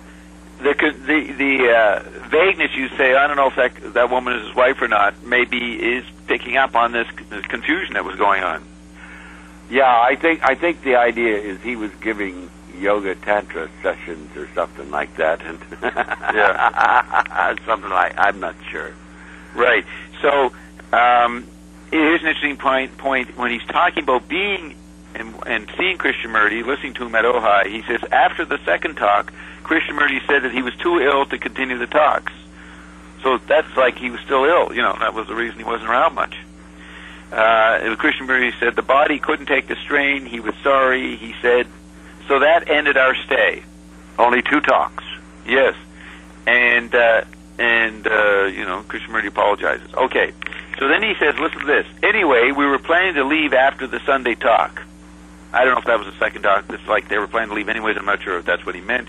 vagueness you say, I don't know if that woman is his wife or not, maybe is picking up on this confusion that was going on. Yeah, I think the idea is he was giving yoga tantra sessions or something like that, and something like, I'm not sure. Right. So here's an interesting point when he's talking about being and seeing Krishnamurti, listening to him at Ojai. He says after the second talk, Krishnamurti said that he was too ill to continue the talks. So that's like he was still ill. That was the reason he wasn't around much. Krishnamurti said the body couldn't take the strain. He was sorry. He said, so that ended our stay. Only 2 talks. Yes. And Krishnamurti apologizes. Okay. So then he says, listen to this. Anyway, we were planning to leave after the Sunday talk. I don't know if that was the second talk. It's like they were planning to leave anyways. I'm not sure if that's what he meant.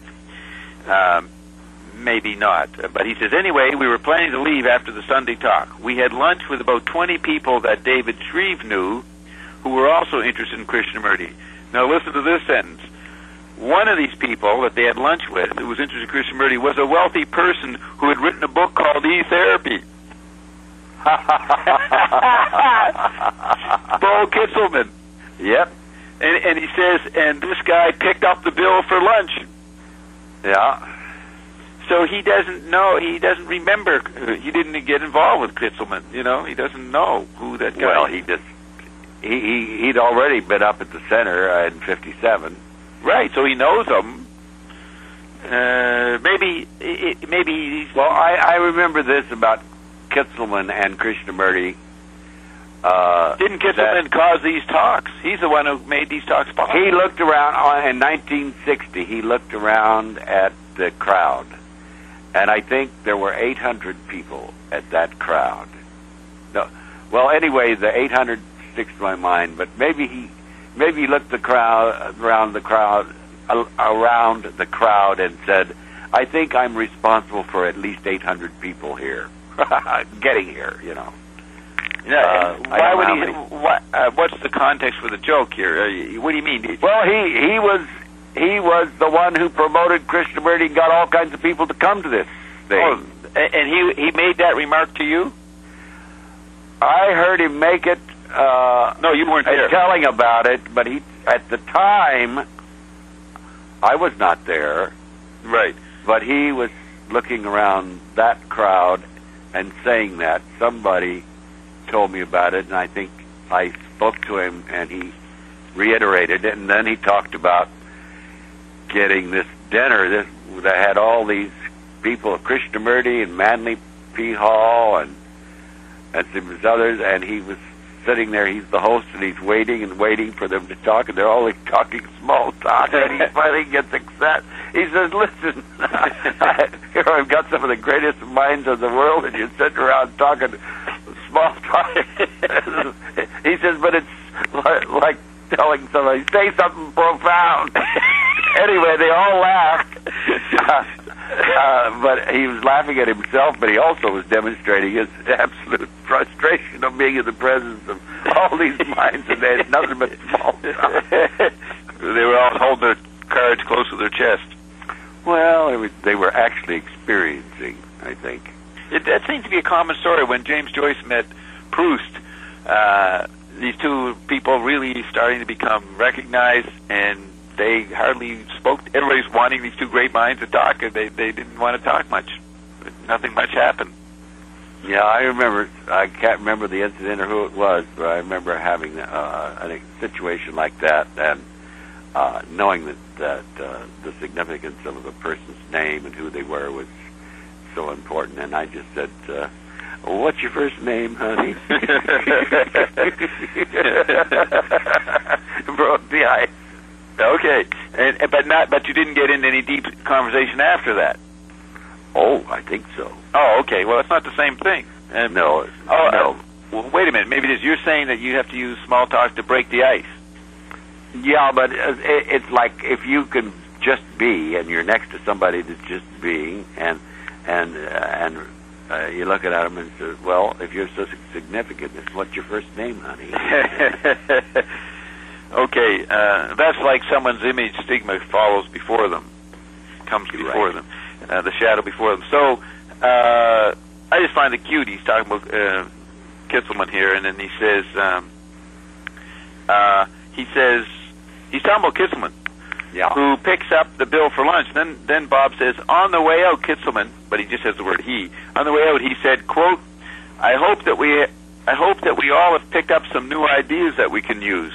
Maybe not. But he says, anyway, we were planning to leave after the Sunday talk. We had lunch with about 20 people that David Shreve knew who were also interested in Krishnamurti. Now listen to this sentence. One of these people that they had lunch with who was interested in Krishnamurti was a wealthy person who had written a book called E-Therapy. Bo Kitzelman. Yep. And he says, and this guy picked up the bill for lunch. Yeah. So he doesn't know, he doesn't remember, he didn't get involved with Kitzelman, he doesn't know who that guy Well, is. he'd already been up at the center in 57. Right, so he knows him. Maybe he's... Well, I remember this about Kitzelman and Krishnamurti. Didn't Kitzelman cause these talks? He's the one who made these talks possible. He looked around, in 1960, he looked around at the crowd. And I think there were 800 people at that crowd. No, well, anyway, the 800 sticks to my mind. But maybe he looked around the crowd and said, "I think I'm responsible for at least 800 people here, getting here." Yeah. Why would he? What's the context for the joke here? What do you mean? Well, he was the one who promoted Krishnamurti and got all kinds of people to come to this thing. Oh, and he made that remark to you? I heard him make it. No, you weren't there. Telling about it, but at the time, I was not there. Right. But he was looking around that crowd and saying that. Somebody told me about it, and I think I spoke to him, and he reiterated it, and then he talked about getting this dinner that had all these people, Krishnamurti and Manly P. Hall and some others, and he was sitting there, he's the host, and he's waiting for them to talk, and they're all talking small talk, and he finally gets upset. He says, "Listen, here I've got some of the greatest minds of the world, and you're sitting around talking small talk." He says, "But it's like telling somebody, say something profound." Anyway, they all laughed. But he was laughing at himself, but he also was demonstrating his absolute frustration of being in the presence of all these minds, and they had nothing but small talk. They were all holding their cards close to their chest. Well, they were actually experiencing, I think. That seems to be a common story. When James Joyce met Proust, these two people really starting to become recognized, and they hardly spoke. Everybody's wanting these two great minds to talk, and they didn't want to talk much. Nothing much happened. Yeah, I remember. I can't remember the incident or who it was, but I remember having a situation like that, and knowing that the significance of the person's name and who they were was so important. And I just said, "What's your first name, honey?" Broke the ice. Okay, but you didn't get into any deep conversation after that. Oh, I think so. Oh, okay. Well, it's not the same thing. No. No. Well, wait a minute. Maybe it is. You're saying that you have to use small talk to break the ice. Yeah, but it's like if you can just be, and you're next to somebody that's just being, and you're looking at them and say, well, if you're so significant, what's your first name, honey? Okay, that's like someone's image stigma comes before them, the shadow before them. So I just find it cute. He's talking about Kitzelman here, and then he says he's talking about Kitzelman, who picks up the bill for lunch. Then Bob says, on the way out, Kitzelman, but he just has the word he. On the way out, he said, quote, I hope that we all have picked up some new ideas that we can use.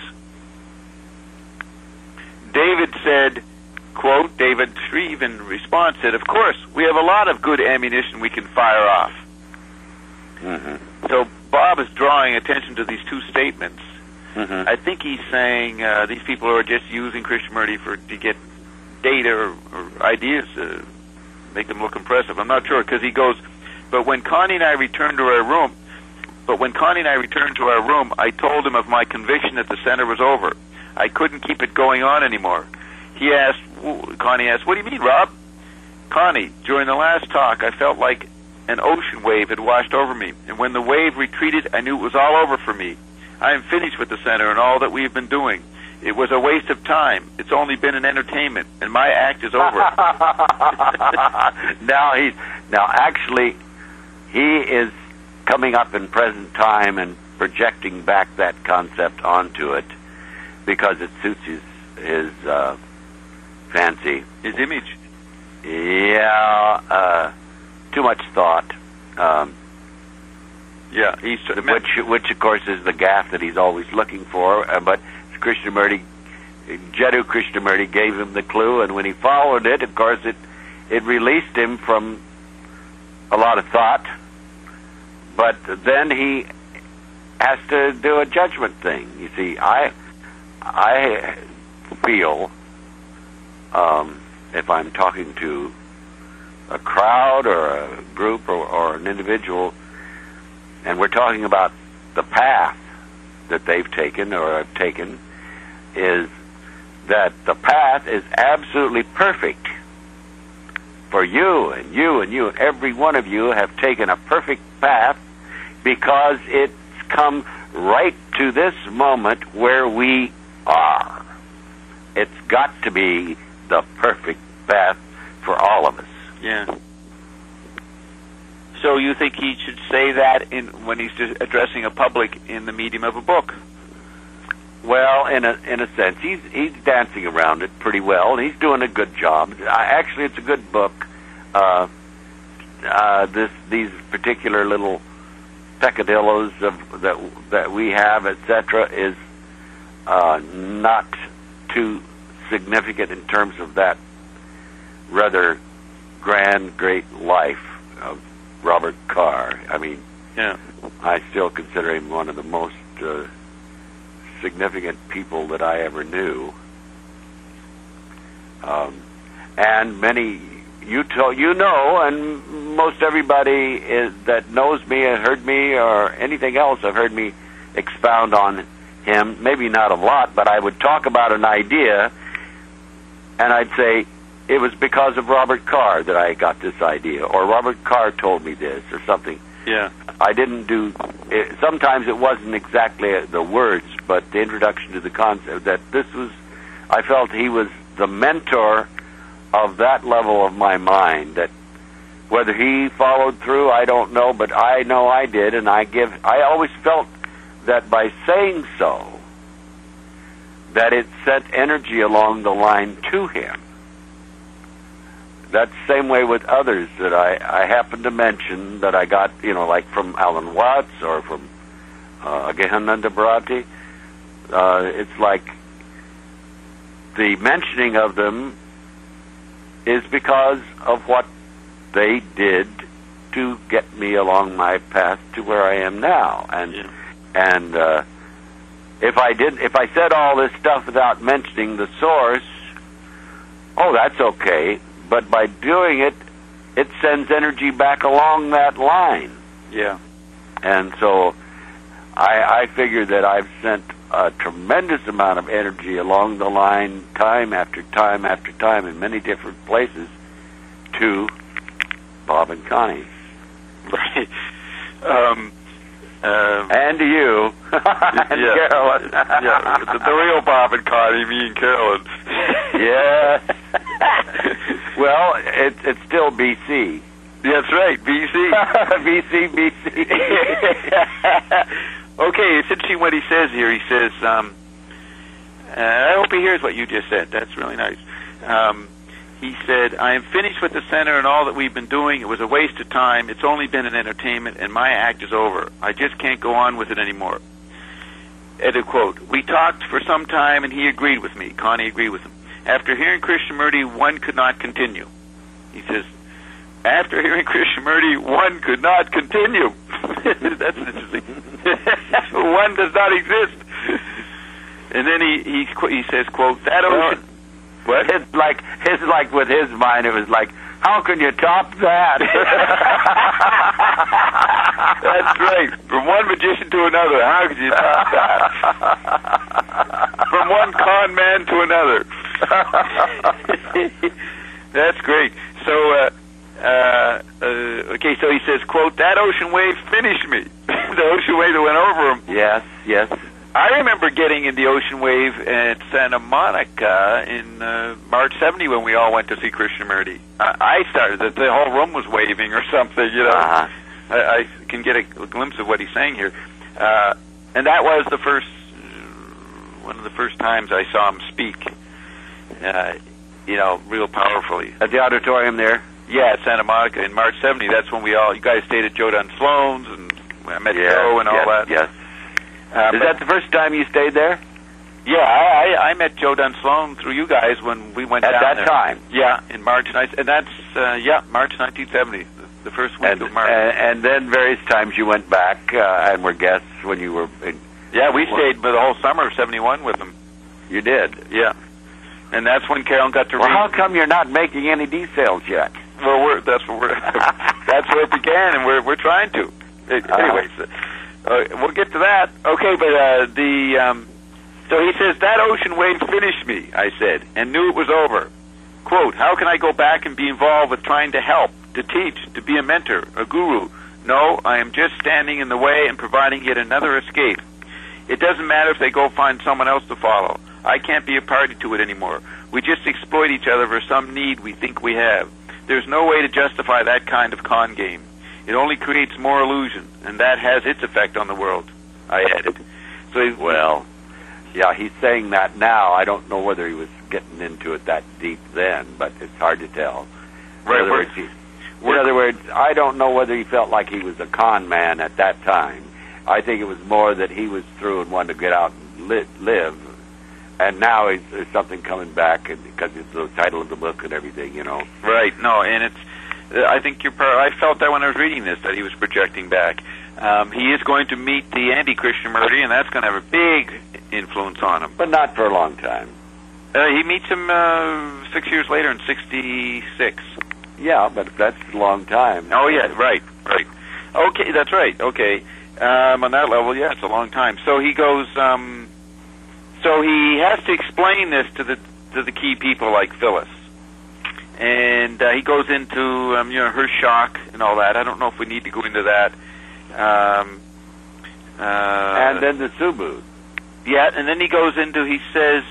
David said, quote, David Shreve in response said, of course, we have a lot of good ammunition we can fire off. Mm-hmm. So Bob is drawing attention to these two statements. Mm-hmm. I think he's saying these people are just using Krishnamurti to get data or ideas to make them look impressive. I'm not sure, because he goes, but when Connie and I returned to our room, I told him of my conviction that the center was over. I couldn't keep it going on anymore. Connie asked, what do you mean, Rob? Connie, during the last talk, I felt like an ocean wave had washed over me, and when the wave retreated, I knew it was all over for me. I am finished with the center and all that we've been doing. It was a waste of time. It's only been an entertainment, and my act is over. Now actually, he is coming up in present time and projecting back that concept onto it because it suits his fancy, his image. Yeah, too much thought. Yeah, which of course is the gaffe that he's always looking for. But Krishnamurti, Jaddu Krishnamurti gave him the clue, and when he followed it, of course, it released him from a lot of thought. But then he has to do a judgment thing. You see, I feel if I'm talking to a crowd or a group or an individual, and we're talking about the path that they've taken or have taken, is that the path is absolutely perfect for you and you and you and every one of you have taken a perfect path because it's come right to this moment where we are. It's got to be the perfect path for all of us. Yeah. So you think he should say that when he's addressing a public in the medium of a book? Well, in a sense, he's dancing around it pretty well, and he's doing a good job. Actually, it's a good book. These particular little peccadillos that we have, etc., is not too significant in terms of that rather grand, great life of Robert Carr. I mean, yeah, I still consider him one of the most significant people that I ever knew. And many, you know, and most everybody that knows me and heard me or anything else have heard me expound on him. Maybe not a lot, but I would talk about an idea, and I'd say, it was because of Robert Carr that I got this idea, or Robert Carr told me this, or something. Yeah. I didn't do it. Sometimes it wasn't exactly the words, but the introduction to the concept that this was, I felt he was the mentor of that level of my mind, that whether he followed through, I don't know, but I know I did, and I always felt that by saying so, that it sent energy along the line to him. That's the same way with others that I happen to mention that I got, like from Alan Watts or from Gehananda Bharati. It's like the mentioning of them is because of what they did to get me along my path to where I am now. And if I said all this stuff without mentioning the source, oh, that's okay. But by doing it, it sends energy back along that line. Yeah. And so I figure that I've sent a tremendous amount of energy along the line, time after time after time, in many different places, to Bob and Connie. Right. And to you. And yeah. Carolyn. Yeah, the real Bob and Connie, me and Carolyn. Yeah. Well, it's still BC. That's right, BC. BC. Okay, it's interesting what he says here. He says, I hope he hears what you just said. That's really nice. He said, I am finished with the center and all that we've been doing. It was a waste of time. It's only been an entertainment, and my act is over. I just can't go on with it anymore. Edit quote, we talked for some time, and he agreed with me. Connie agreed with him. After hearing Krishnamurti, one could not continue. He says, after hearing Krishnamurti, one could not continue. That's interesting. One does not exist. And then he says, quote, that ocean... What? It's like with his mind, it was like, how can you top that? That's right. From one magician to another, how could you top that? From one con man to another. That's great. So, okay, so he says, quote, that ocean wave finished me. The ocean wave that went over him. Yes. I remember getting in the ocean wave at Santa Monica in March 70 when we all went to see Krishnamurti. I started that the whole room was waving or something, you know. Uh-huh. I can get a glimpse of what he's saying here. And that was one of the first times I saw him speak, real powerfully. At the auditorium there? Yeah, at Santa Monica in March 70. That's when you guys stayed at Joe Dunn Sloan's, and I met Joe and all that. Yes. Is that the first time you stayed there? Yeah, I met Joe Dunn Sloan through you guys when we went down there. At that time? Yeah, in March, and that's, March 1970, the first week of March. And then various times you went back and were guests when you were... Yeah, we stayed for the whole summer of 71 with them. You did? Yeah. And that's when Carolyn got to read... Well, how come you're not making any details yet? Well, that's where it began, and we're trying to. Anyways... we'll get to that. Okay, but so he says, that ocean wave finished me, I said, and knew it was over. Quote, how can I go back and be involved with trying to help, to teach, to be a mentor, a guru? No, I am just standing in the way and providing yet another escape. It doesn't matter if they go find someone else to follow. I can't be a party to it anymore. We just exploit each other for some need we think we have. There's no way to justify that kind of con game. It only creates more illusion, and that has its effect on the world, I added. So, he's saying that now. I don't know whether he was getting into it that deep then, but it's hard to tell. Right. In other words, I don't know whether he felt like he was a con man at that time. I think it was more that he was through and wanted to get out and live, and now there's something coming back, and because it's the title of the book and everything, you know. Right, no, and it's... I think I felt that when I was reading this, that he was projecting back. He is going to meet the anti-Krishnamurti, and that's going to have a big influence on him. But not for a long time. He meets him 6 years later in 66. Yeah, but that's a long time. Oh, yeah, right. Okay, that's right, okay. On that level, yeah, it's a long time. So he goes, so he has to explain this to the key people like Phyllis. And he goes into, her shock and all that. I don't know if we need to go into that. And then the Subud. Yeah, and then he goes into, he says,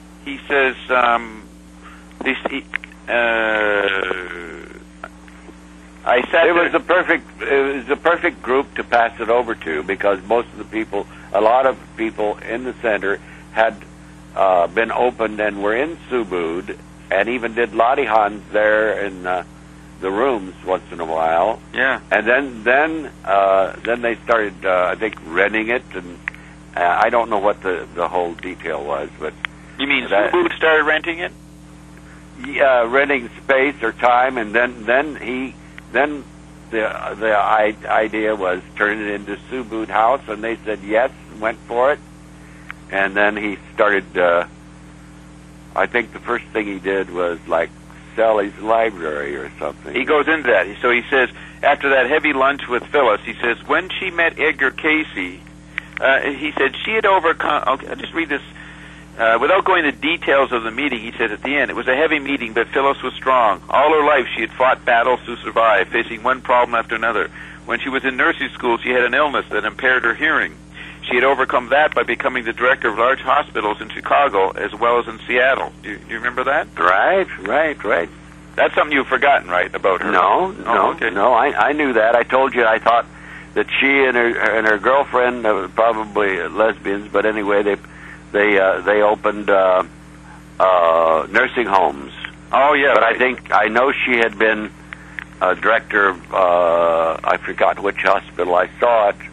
I said it was a perfect group to pass it over to, because most of the people, a lot of people in the center had been opened and were in Subud, and even did Ladihans there in the rooms once in a while. Yeah. And then they started, I think, renting it, and I don't know what the whole detail was, but... You mean Subud started renting it? Yeah, renting space or time, and then the idea was turn it into Subud House, and they said yes, and went for it. And then he started, I think the first thing he did was like sell his library or something. He goes into that. So he says, after that heavy lunch with Phyllis, he says, when she met Edgar Casey, he said she had overcome, okay, I'll just read this, without going into details of the meeting, he said at the end, it was a heavy meeting, but Phyllis was strong. All her life she had fought battles to survive, facing one problem after another. When she was in nursing school, she had an illness that impaired her hearing. She had overcome that by becoming the director of large hospitals in Chicago as well as in Seattle. Do you remember that? Right. That's something you've forgotten, right, about her? No, I knew that. I told you I thought that she and her girlfriend, probably lesbians, but anyway, they opened nursing homes. Oh yeah, but right. I know she had been a director of I forgot which hospital. I saw it.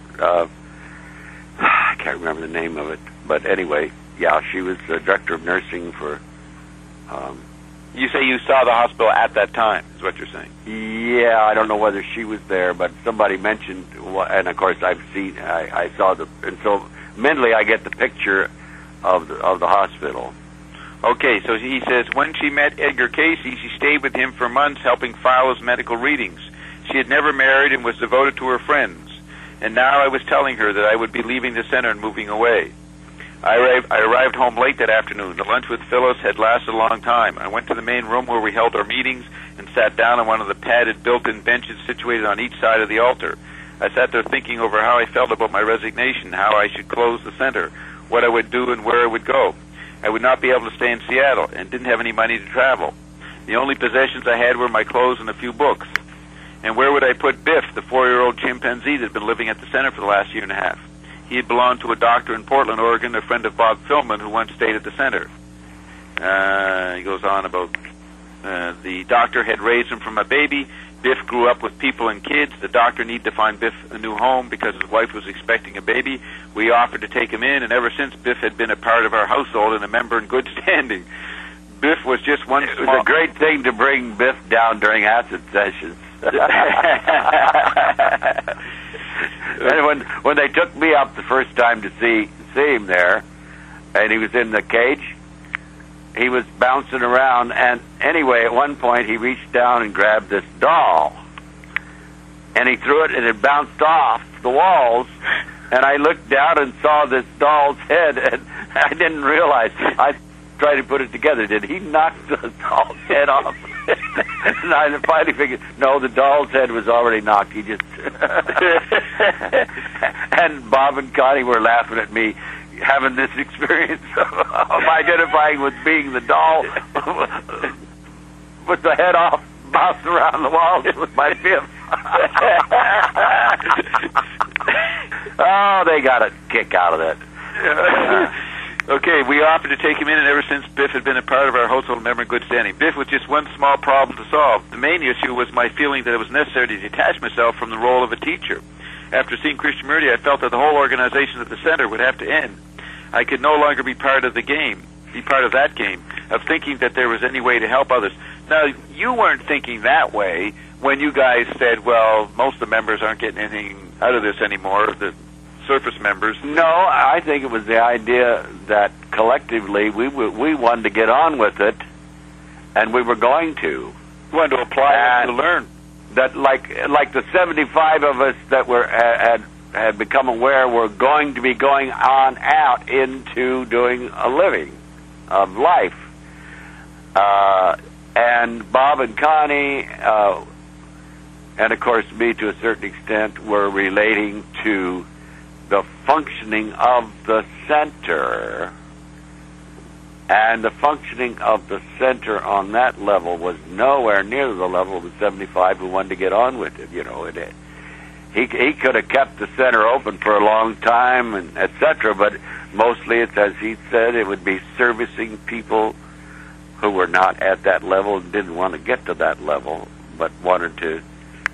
I can't remember the name of it, but anyway, yeah, she was the director of nursing for. You say you saw the hospital at that time, is what you're saying? Yeah, I don't know whether she was there, but somebody mentioned, and of course I saw and so mentally I get the picture of the hospital. Okay, so he says, when she met Edgar Casey, she stayed with him for months helping file his medical readings. She had never married and was devoted to her friends. And now I was telling her that I would be leaving the center and moving away. I arrived home late that afternoon. The lunch with Phyllis had lasted a long time. I went to the main room where we held our meetings and sat down on one of the padded built-in benches situated on each side of the altar. I sat there thinking over how I felt about my resignation, how I should close the center, what I would do and where I would go. I would not be able to stay in Seattle and didn't have any money to travel. The only possessions I had were my clothes and a few books. And where would I put Biff, the 4-year-old chimpanzee that had been living at the center for the last year and a half? He had belonged to a doctor in Portland, Oregon, a friend of Bob Philman, who once stayed at the center. He goes on about the doctor had raised him from a baby. Biff grew up with people and kids. The doctor needed to find Biff a new home because his wife was expecting a baby. We offered to take him in, and ever since, Biff had been a part of our household and a member in good standing. Biff was just one small... It was a great thing to bring Biff down during acid sessions. And when they took me up the first time to see him there, and he was in the cage, he was bouncing around, and anyway, at one point he reached down and grabbed this doll, and he threw it, and it bounced off the walls, and I looked down and saw this doll's head, and I didn't realize. I tried to put it together. Did he knock the doll's head off? And I finally figured, no, the doll's head was already knocked. He just... And Bob and Connie were laughing at me having this experience of identifying with being the doll with the head off, bounced around the walls with my Biff. Oh, they got a kick out of it. Okay, we offered to take him in, and ever since, Biff had been a part of our household member in good standing. Biff was just one small problem to solve. The main issue was my feeling that it was necessary to detach myself from the role of a teacher. After seeing Krishnamurti, I felt that the whole organization at the center would have to end. I could no longer be part of that game, of thinking that there was any way to help others. Now, you weren't thinking that way when you guys said, well, most of the members aren't getting anything out of this anymore, the surface members. No, I think it was the idea that collectively we wanted to get on with it, and we were going to. We wanted to apply and to learn. That like the 75 of us that were had become aware were going to be going on out into doing a living of life. And Bob and Connie, and of course me to a certain extent, were relating to the functioning of the center. And the functioning of the center on that level was nowhere near the level of the 75 who wanted to get on with it. You know, he could have kept the center open for a long time, and etc. But mostly, it's as he said, it would be servicing people who were not at that level and didn't want to get to that level, but wanted to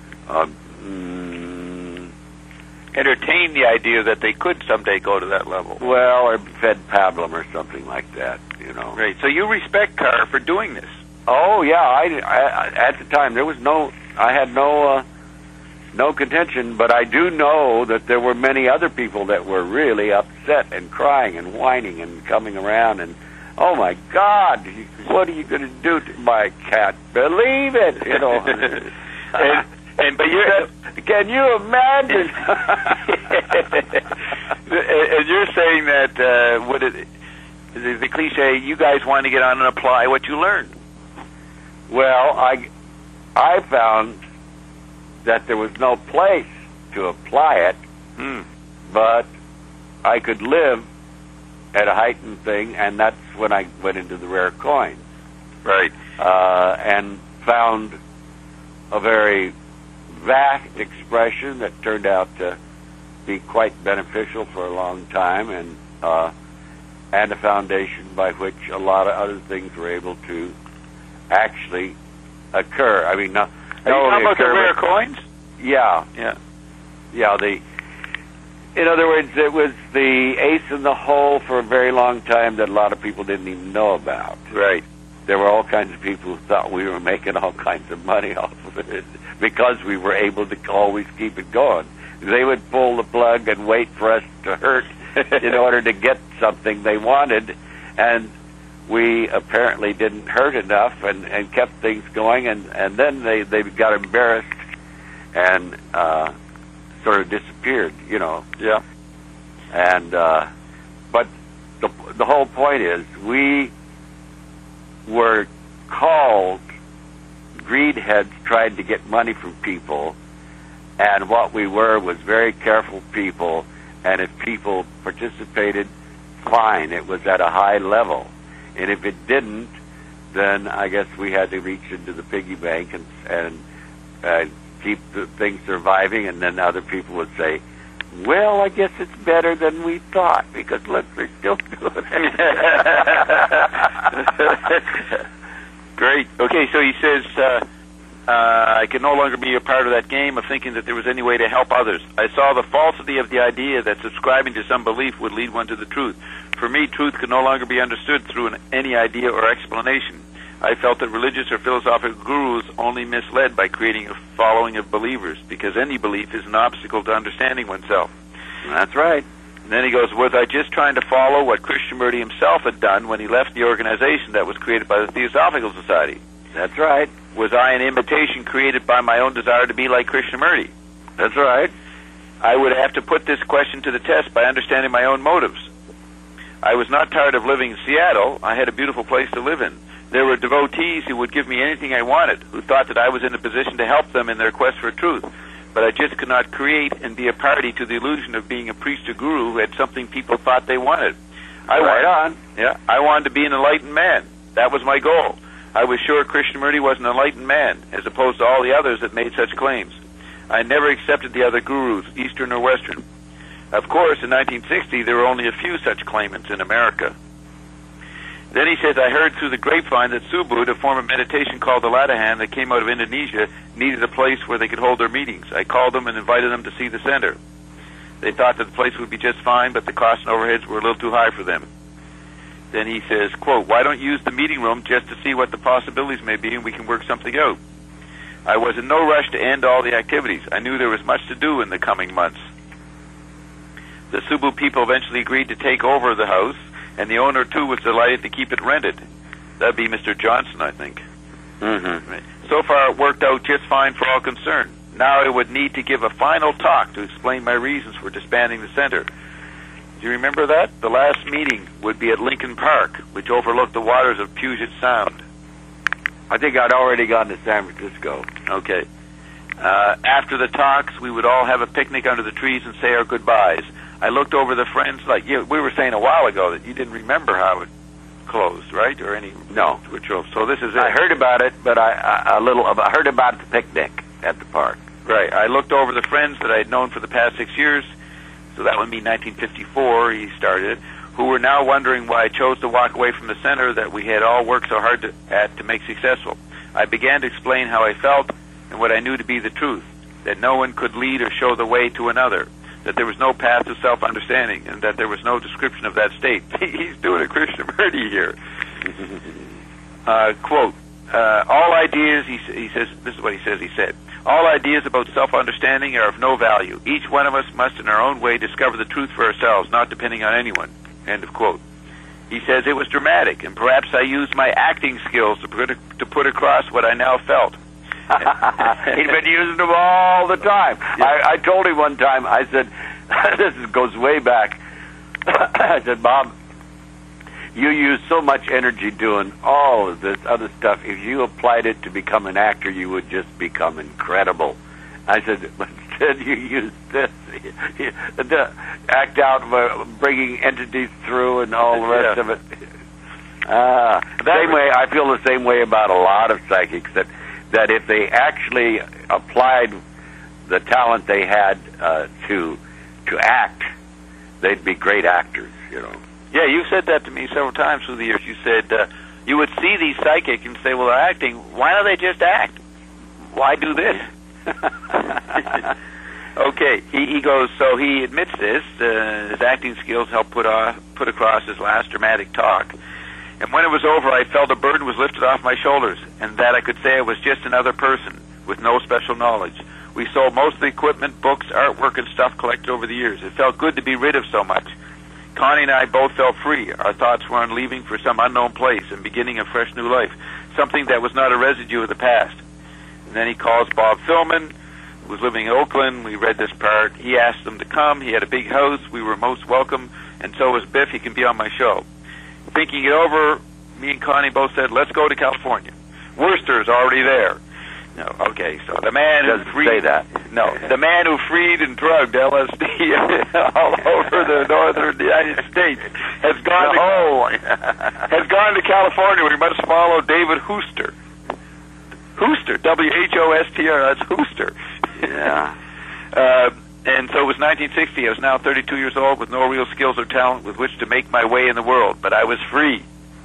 entertain the idea that they could someday go to that level. Well, or fed pablum or something like that, you know. Right. So you respect Carr for doing this. Oh yeah, I at the time there was I had no no contention, but I do know that there were many other people that were really upset and crying and whining and coming around and, oh my God, what are you going to do to my cat? Believe it, you know. But you're, can you imagine? And you're saying that the cliche, you guys want to get on and apply what you learned. Well, I found that there was no place to apply it, but I could live at a heightened thing, and that's when I went into the rare coins. Right. And found a very vast expression that turned out to be quite beneficial for a long time, and a foundation by which a lot of other things were able to actually occur. I mean, not Are you only talking about the occur, rare but- coins? Yeah. In other words, it was the ace in the hole for a very long time that a lot of people didn't even know about. Right. There were all kinds of people who thought we were making all kinds of money off of it because we were able to always keep it going. They would pull the plug and wait for us to hurt in order to get something they wanted, and we apparently didn't hurt enough and kept things going, and then they got embarrassed and sort of disappeared, you know. Yeah. And but the whole point is we were called greedheads trying to get money from people, and what we were was very careful people, and if people participated, fine, it was at a high level. And if it didn't, then I guess we had to reach into the piggy bank and keep the thing surviving, and then other people would say, well, I guess it's better than we thought, because look, they're still doing it. Great. Okay, so he says, I can no longer be a part of that game of thinking that there was any way to help others. I saw the falsity of the idea that subscribing to some belief would lead one to the truth. For me, truth could no longer be understood through any idea or explanation. I felt that religious or philosophical gurus only misled by creating a following of believers, because any belief is an obstacle to understanding oneself. That's right. And then he goes, was I just trying to follow what Krishnamurti himself had done when he left the organization that was created by the Theosophical Society? That's right. Was I an imitation created by my own desire to be like Krishnamurti? That's right. I would have to put this question to the test by understanding my own motives. I was not tired of living in Seattle. I had a beautiful place to live in. There were devotees who would give me anything I wanted, who thought that I was in a position to help them in their quest for truth. But I just could not create and be a party to the illusion of being a priest or guru who had something people thought they wanted. I wanted to be an enlightened man. That was my goal. I was sure Krishnamurti was an enlightened man, as opposed to all the others that made such claims. I never accepted the other gurus, Eastern or Western. Of course, in 1960, there were only a few such claimants in America. Then he says, I heard through the grapevine that Subud, a form of meditation called the Latahan that came out of Indonesia, needed a place where they could hold their meetings. I called them and invited them to see the center. They thought that the place would be just fine, but the costs and overheads were a little too high for them. Then he says, quote, why don't you use the meeting room just to see what the possibilities may be and we can work something out? I was in no rush to end all the activities. I knew there was much to do in the coming months. The Subud people eventually agreed to take over the house, and the owner, too, was delighted to keep it rented. That'd be Mr. Johnson, I think. Mm-hmm. So far, it worked out just fine for all concerned. Now I would need to give a final talk to explain my reasons for disbanding the center. Do you remember that? The last meeting would be at Lincoln Park, which overlooked the waters of Puget Sound. I think I'd already gone to San Francisco. Okay. After the talks, we would all have a picnic under the trees and say our goodbyes. I looked over the friends, like we were saying a while ago, that you didn't remember how it closed, right? Or any no. So this is it. I heard about it, but I heard about the picnic at the park. Right. I looked over the friends that I had known for the past 6 years, so that would be 1954, he started, who were now wondering why I chose to walk away from the center that we had all worked so hard to make successful. I began to explain how I felt and what I knew to be the truth, that no one could lead or show the way to another, that there was no path to self-understanding, and that there was no description of that state. He's doing a Krishnamurti here. Quote, all ideas, he says, this is what he says, he said, All ideas about self-understanding are of no value. Each one of us must, in our own way, discover the truth for ourselves, not depending on anyone." End of quote. He says, "It was dramatic, and perhaps I used my acting skills to put across what I now felt." He's been using them all the time. Yeah. I told him one time, I said, this goes way back, I said, "Bob, you use so much energy doing all of this other stuff. If you applied it to become an actor, you would just become incredible." I said, "But instead you use this to act out, bringing entities through and all the rest of it." Same way, I feel the same way about a lot of psychics, that if they actually applied the talent they had to act, they'd be great actors, you know. Yeah, you've said that to me several times through the years. You said you would see these psychics and say, "Well, they're acting. Why don't they just act? Why do this?" Okay, he goes, so he admits this. His acting skills helped put across his last dramatic talk. "And when it was over, I felt a burden was lifted off my shoulders, and that I could say I was just another person with no special knowledge. We sold most of the equipment, books, artwork, and stuff collected over the years. It felt good to be rid of so much. Connie and I both felt free. Our thoughts were on leaving for some unknown place and beginning a fresh new life, something that was not a residue of the past." And then he calls Bob Philman, who was living in Oakland. We read this part. He asked them to come. He had a big house. We were most welcome, and so was Biff. He can be on my show. Thinking it over, me and Connie both said, "Let's go to California. Worcester's already there." No, okay, so the man who freed the man who freed and drugged LSD all over the northern United States has gone to California. We must follow David Hooster. Hooster, W-H-O-S-T-R. That's Hooster. Yeah. And so it was 1960. I was now 32 years old with no real skills or talent with which to make my way in the world, but I was free.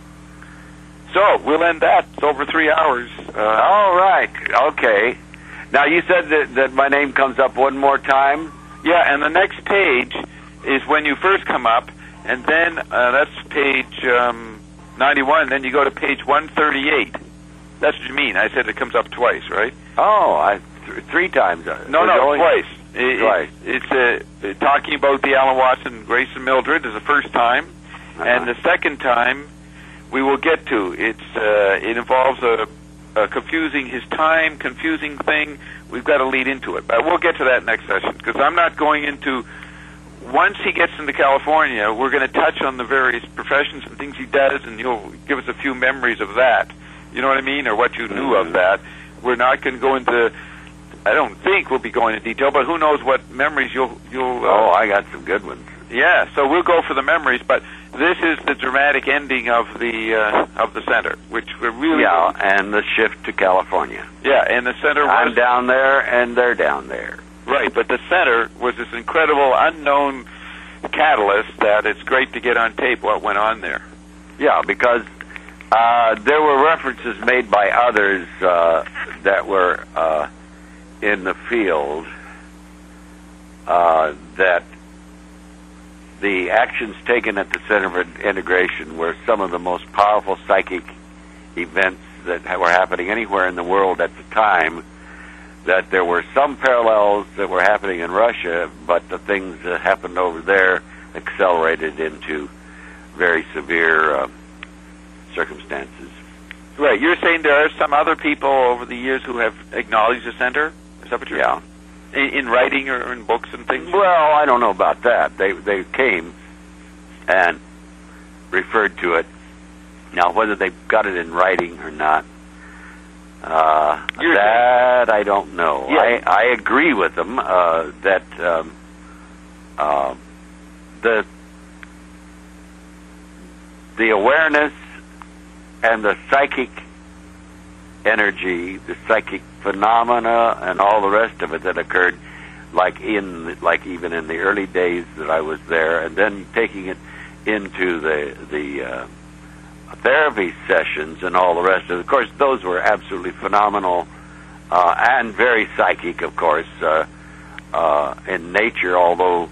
So we'll end that. It's over 3 hours. All right. Okay. Now you said that my name comes up one more time. Yeah, and the next page is when you first come up, and then that's page 91. Then you go to page 138. That's what you mean. I said it comes up twice, right? Oh, 3 times. No, twice. Twice. It's talking about the Alan Watson, Grace and Mildred is the first time, and the second time we will get to. It involves a confusing thing. We've got to lead into it, but we'll get to that next session because I'm not going into. Once he gets into California, we're going to touch on the various professions and things he does, and you'll give us a few memories of that. You know what I mean, or what you knew of that. We're not going to go into. I don't think we'll be going into detail, but who knows what memories you'll. I got some good ones. Yeah, so we'll go for the memories, but this is the dramatic ending of the center, which we're really and the shift to California. Yeah, and the center. I'm down there, and they're down there. Right, but the center was this incredible unknown catalyst that it's great to get on tape what went on there. Yeah, because there were references made by others that were in the field that the actions taken at the Center for Integration were some of the most powerful psychic events that were happening anywhere in the world at the time, that there were some parallels that were happening in Russia, but the things that happened over there accelerated into very severe circumstances. Right. You're saying there are some other people over the years who have acknowledged the center? Is that what you're saying? In writing or in books and things? Well, I don't know about that. They came and referred to it. Now, whether they got it in writing or not, that I don't know. Yeah. I agree with them that the awareness and the psychic energy, the psychic phenomena, and all the rest of it that occurred, like even in the early days that I was there, and then taking it into the therapy sessions and all the rest of it. Of course, those were absolutely phenomenal and very psychic, of course, in nature, although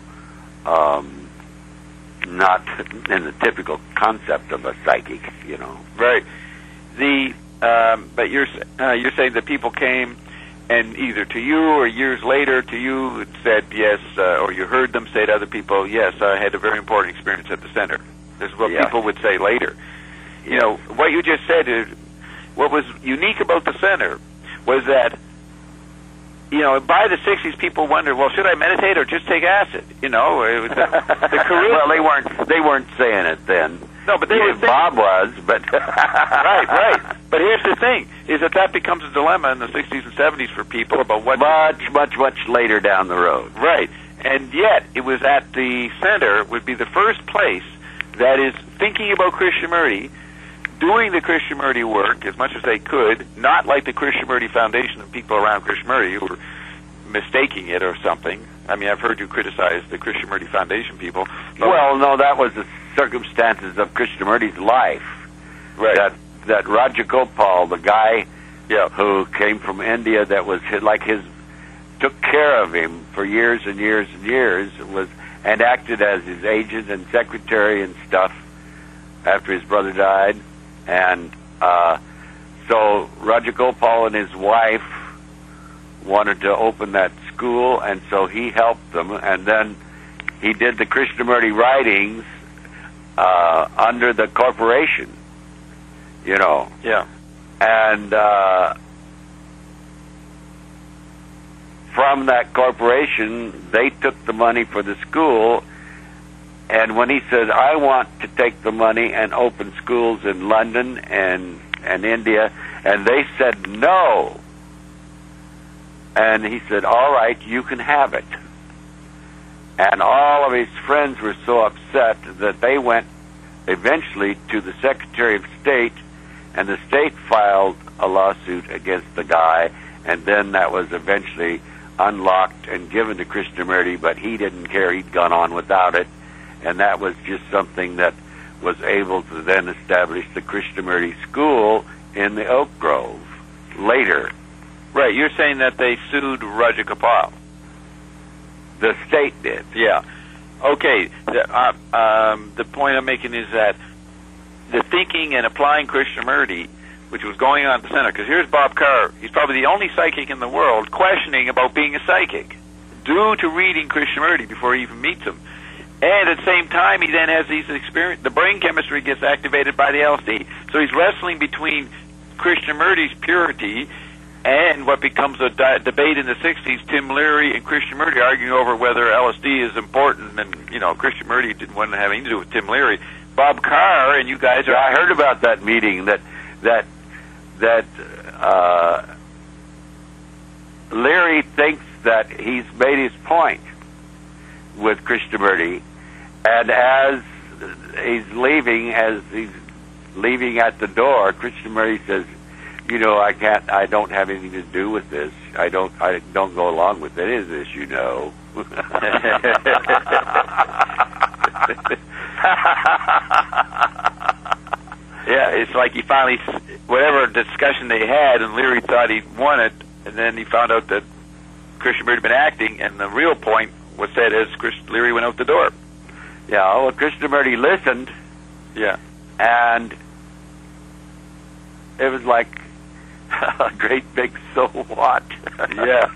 not in the typical concept of a psychic, Right. But you're saying that people came and either to you or years later to you said yes, or you heard them say to other people, yes, I had a very important experience at the center. This is what people would say later. You know, what you just said is, what was unique about the center was that, you know, by the 60s, people wondered, well, should I meditate or just take acid? You know, it was the charisma. Well, they weren't saying it then. No, but they were saying, Bob was, but right. But here's the thing: is that becomes a dilemma in the 60s and 70s for people about what much later down the road. Right, and yet it was at the center would be the first place that is thinking about Krishnamurti, doing the Krishnamurti work as much as they could, not like the Krishnamurti Foundation and people around Krishnamurti who were mistaking it or something. I mean, I've heard you criticize the Krishnamurti Foundation people. Well, no, that was the circumstances of Krishnamurti's life. Right. That Rajagopal, the guy who came from India, that was took care of him for years and years and years, and acted as his agent and secretary and stuff after his brother died. And so Rajagopal and his wife wanted to open that school, and so he helped them, and then he did the Krishnamurti writings under the corporation, you know. Yeah. And from that corporation, they took the money for the school, and when he said, I want to take the money and open schools in London and India, and they said no. And he said, all right, you can have it. And all of his friends were so upset that they went eventually to the Secretary of State, and the state filed a lawsuit against the guy, and then that was eventually unlocked and given to Krishnamurti, but he didn't care. He'd gone on without it, and that was just something that was able to then establish the Krishnamurti school in the Oak Grove later. Right, you're saying that they sued Rajagopal. The state did. Yeah. Okay, the point I'm making is that the thinking and applying Krishnamurti, which was going on at the center, because here's Bob Carr, he's probably the only psychic in the world questioning about being a psychic, due to reading Krishnamurti before he even meets him. And at the same time, he then has these experiences, the brain chemistry gets activated by the LSD. So he's wrestling between Krishnamurti's purity and what becomes a debate in the 60s, Tim Leary and Krishnamurti arguing over whether LSD is important, and, you know, Krishnamurti didn't want to have anything to do with Tim Leary. Bob Carr and you guys are... I heard about that meeting, that Leary thinks that he's made his point with Krishnamurti, and as he's leaving at the door, Krishnamurti says, you know, I don't have anything to do with this. I don't go along with any of this, you know. Yeah, it's like he finally, whatever discussion they had, and Leary thought he'd won it, and then he found out that Krishnamurti had been acting, and the real point was said as Leary went out the door. Yeah, well, Krishnamurti listened. Yeah. And it was like a great big so what? Yeah.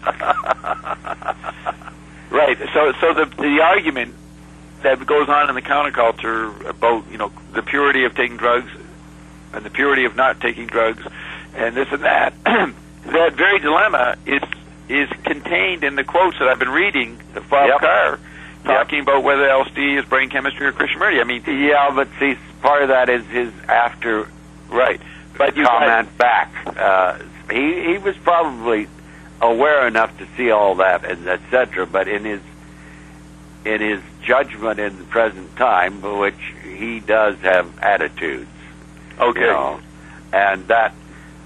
Right. So the argument that goes on in the counterculture about, you know, the purity of taking drugs and the purity of not taking drugs and this and that, that very dilemma is contained in the quotes that I've been reading of Bob Carr talking about whether LSD is brain chemistry or Krishnamurti. I mean, yeah, but see, part of that is his after but you comment back. He was probably aware enough to see all that and etc. But in his judgment in the present time, which he does have attitudes. Okay. You know, and that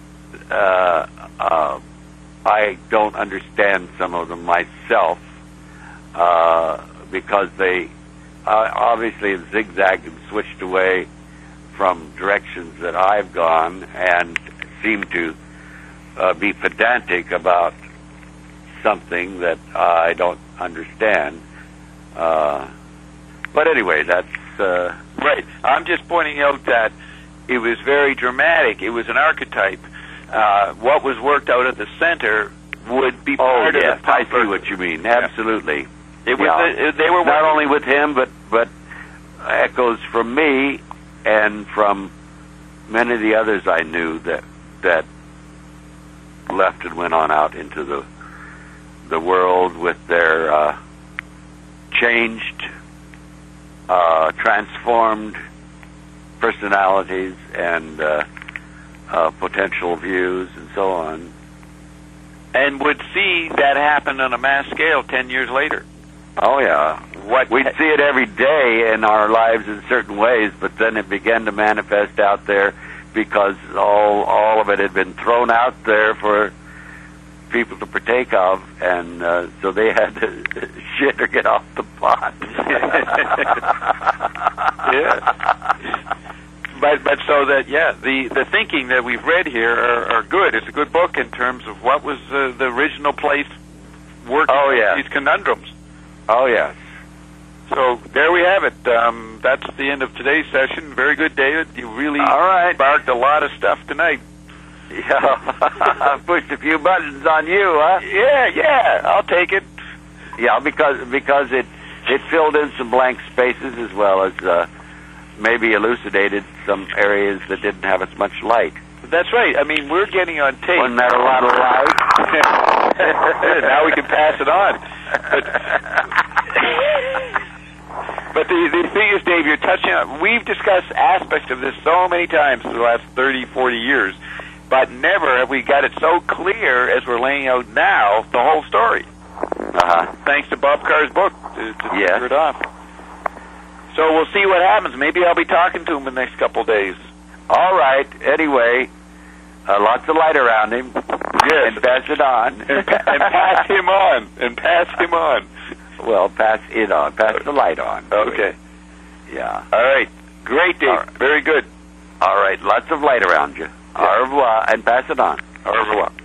I don't understand some of them myself, because they obviously have zigzagged and switched away from directions that I've gone and seem to be pedantic about something that I don't understand. But anyway, that's... Right. I'm just pointing out that it was very dramatic. It was an archetype. What was worked out at the center would be part of the I see what you mean. Absolutely. It was they were not only with him, but echoes from me and from many of the others I knew that left and went on out into the world with their changed, transformed personalities and potential views and so on. And would see that happen on a mass scale 10 years later. Oh, yeah. We'd see it every day in our lives in certain ways, but then it began to manifest out there because all of it had been thrown out there for people to partake of, and so they had to shit or get off the pot. Yeah. But so that, the thinking that we've read here are good. It's a good book in terms of what was the original place working these conundrums. Oh, yes. So there we have it. That's the end of today's session. Very good, David. You really sparked a lot of stuff tonight. Yeah, I pushed a few buttons on you, huh? Yeah, I'll take it. Yeah, because it filled in some blank spaces as well as maybe elucidated some areas that didn't have as much light. That's right. I mean, we're getting on tape. Wasn't that a lot of light? Now we can pass it on. But the thing is, Dave, you're touching on, we've discussed aspects of this so many times for the last 30, 40 years, but never have we got it so clear as we're laying out now the whole story. Thanks to Bob Carr's book to figure it off. So we'll see what happens. Maybe I'll be talking to him in the next couple of days. All right. Anyway, lots of light around him. Yes. And pass it on. And pass him on. And pass him on. Well, pass it on. Pass the light on. Okay. Yeah. All right. Great, Dave. Very good. All right. Lots of light around you. Au revoir. And pass it on. Au revoir.